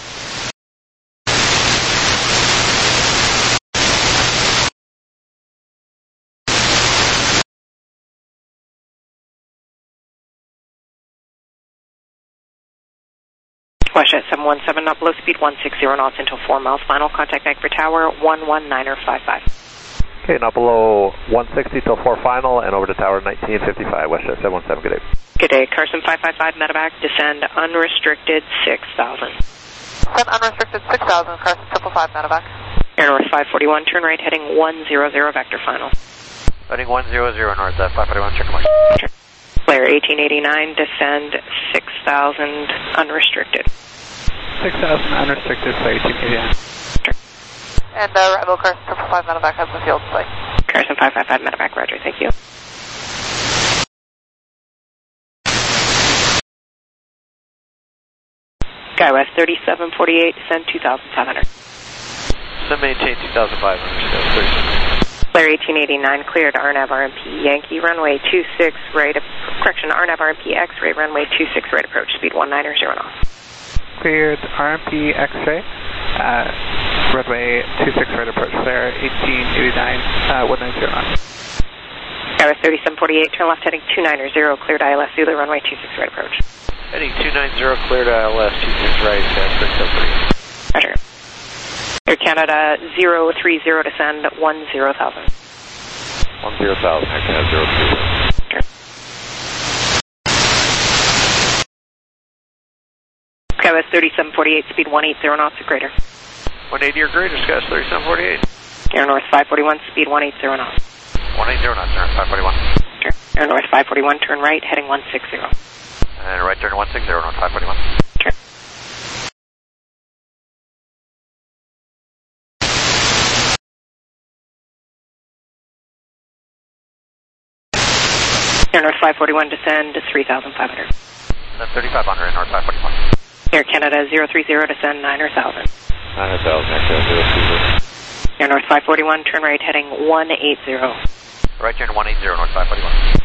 WestJet 717, not below speed 160 knots until 4 miles. Final contact Niagara Tower, 119er55. Okay, not below 160 till 4 final, and over to tower 1955, WestJet 717, good day. Good day, Carson 555, medevac, descend unrestricted 6,000. Descend unrestricted 6,000, Carson 555, medevac. Air North 541, turn right heading 100, vector final. Heading 100, North 541, check mark. Flare 1889, descend 6,000 unrestricted. 6,000 unrestricted, Flare 1889. And arrival Carson 555, medevac has the field site. Carson 555, medevac, roger, thank you. SkyWest 3748, descend 2,500. So maintain 2,500, Flare 1889, cleared RNAV RMP Yankee, runway 26 right, correction, RNAV RMP X-ray, runway 26 right approach, speed 190 knots. Cleared RMP X-ray, runway 26 right approach, Flare 1889, 190 knots. SkyWest 3748, turn left heading 290, cleared ILS Zulu, runway 26 right approach. Heading 290, cleared ILS 26 right, SkyWest 3748. Roger. Air Canada 030, descend 10,000. 10,000, Air Canada 030. Sure. SkyWest 3748, speed 180 knots or greater. 180 or greater, SkyWest 3748. Air North 541, speed 180 knots. 180 knots, Air 541. Sure. Air North 541, turn right, heading 160. And right turn 160, North 541. Sure. Air North 541, descend 3,500. Then 3,500, North 541. Air Canada 030, descend 9,000. 9,000, Air Canada 030. Air North 541, turn right heading 180. Right turn 180, North 541.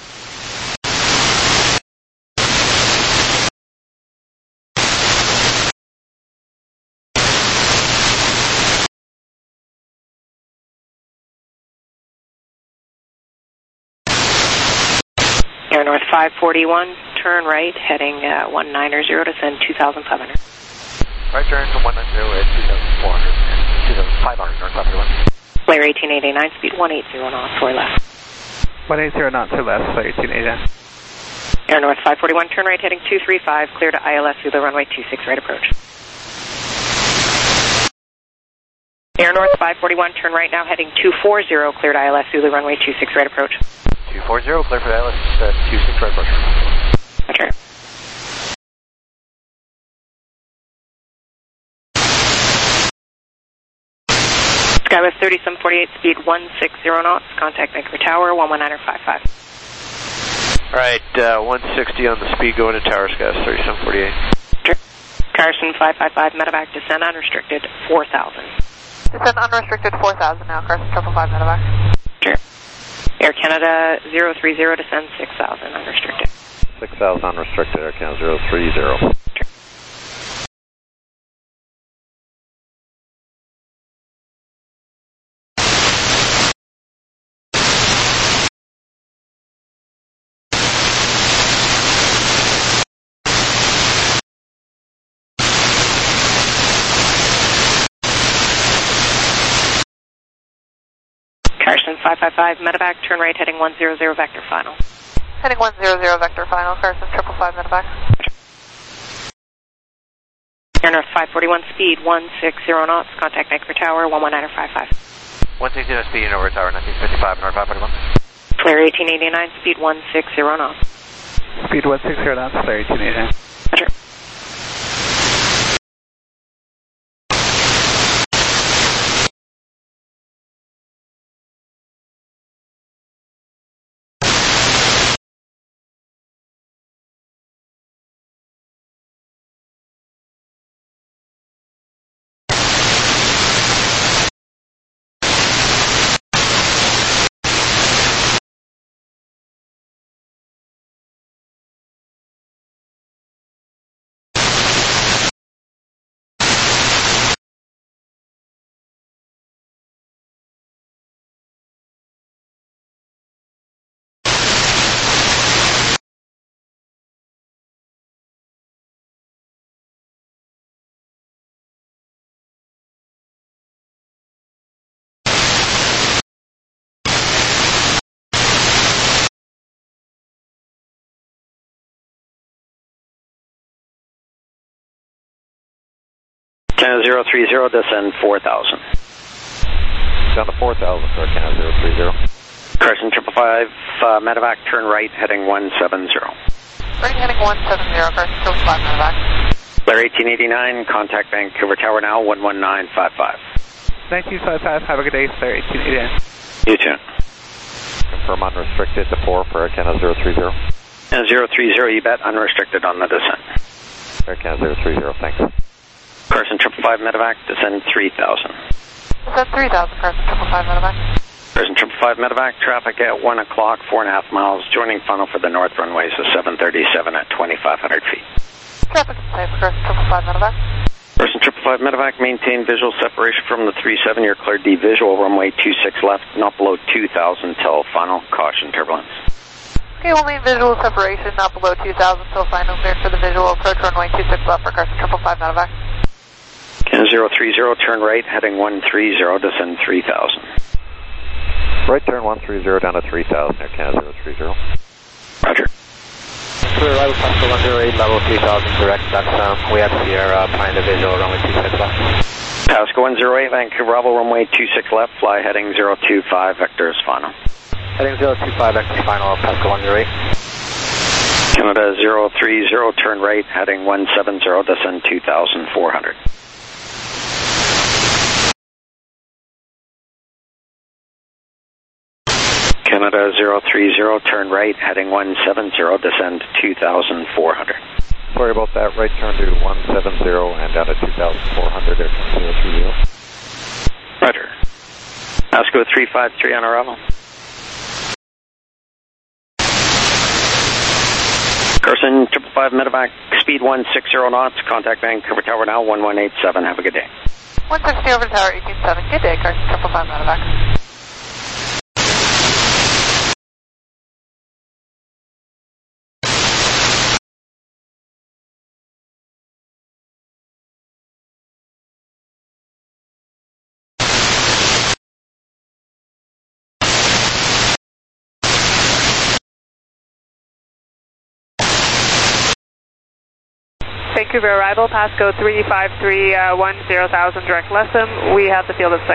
Air North 541, turn right heading 190, descend 2,500. Right turn 190 at 2,400 and 2,500, North 541. Flare 1889, speed 180 knots or less. 180 knots or less, Flare 1889. Air North 541, turn right heading 235, clear to ILS through the runway 26 right approach. Air North 541, turn right now heading 240, clear to ILS through the runway 26 right approach. 240, clear for the ILS 26 right approach. Okay. SkyWest 3748, speed 160 knots, contact Niagara Tower, 119er55. Alright, 160 on the speed going to Tower, SkyWest 3748. Sure. Carson 555, medevac, descend unrestricted, 4,000. Descend unrestricted 4,000 now, Carson 555, medevac. Sure. Air Canada 030, descend 6,000 unrestricted. 6,000 unrestricted, Air Canada 030. Sure. Carson 555 medevac, turn right heading 100 vector final. Heading 100 vector final, Carson 555 medevac. Air North 541, speed 160 knots, contact Vancouver Tower 119.55. 160 speed over tower 1955, North 541. Flare 1889, speed 160 knots. Speed 160 knots, Flare 1889. Roger. Canada 030, descend 4,000. Down to 4,000 for Canada 030. Carson 555, medevac, turn right, heading 170. Right heading 170, Carson 555 medevac. Flare 1889, contact Vancouver Tower now, 119.55. 1955, have a good day, Flare 1889. You too. Confirm unrestricted to 4 for Canada 030. And 030, you bet, unrestricted on the descent. Air Canada 030, thanks. Carson 555 medevac, descend 3,000. Descend 3,000, Carson 555 medevac. Carson 555 medevac, traffic at 1 o'clock, 4.5 miles, joining funnel for the north runways of 737 at 2,500 feet. Traffic is safe, Carson 555 medevac. Carson 555 medevac, maintain visual separation from the 37, you're cleared D visual, runway 26 left, not below 2,000 till final, caution turbulence. Okay, we'll need visual separation, not below 2,000 till final, cleared for the visual, approach runway 26 left for Carson 555 medevac. Canada 030, turn right, heading 130, descend 3,000. Right turn 130 down to 3,000 Air Canada 030. Roger. Clear arrival, Pascal 108, level 3,000, direct, that's, we have Sierra, find the visual, runway 26 left. Pascal 108, Vancouver Bravo, runway 26 left, fly heading 025, vectors final. Heading 025, vectors final, Pascal 108. Canada 030, turn right, heading 170, descend 2,400. Canada 030, turn right, heading 170, descend 2,400. Sorry about that, right turn to 170 and down to 2,400 Air Canada 030. Roger. ASCO 353 on arrival. Carson 555 medevac, speed 160 knots, contact Vancouver Tower now, 1187, have a good day. 160 over tower 187, good day, Carson 555 medevac. Vancouver arrival, Pasco 353, 10,000 direct Lessem. We have the field of sight.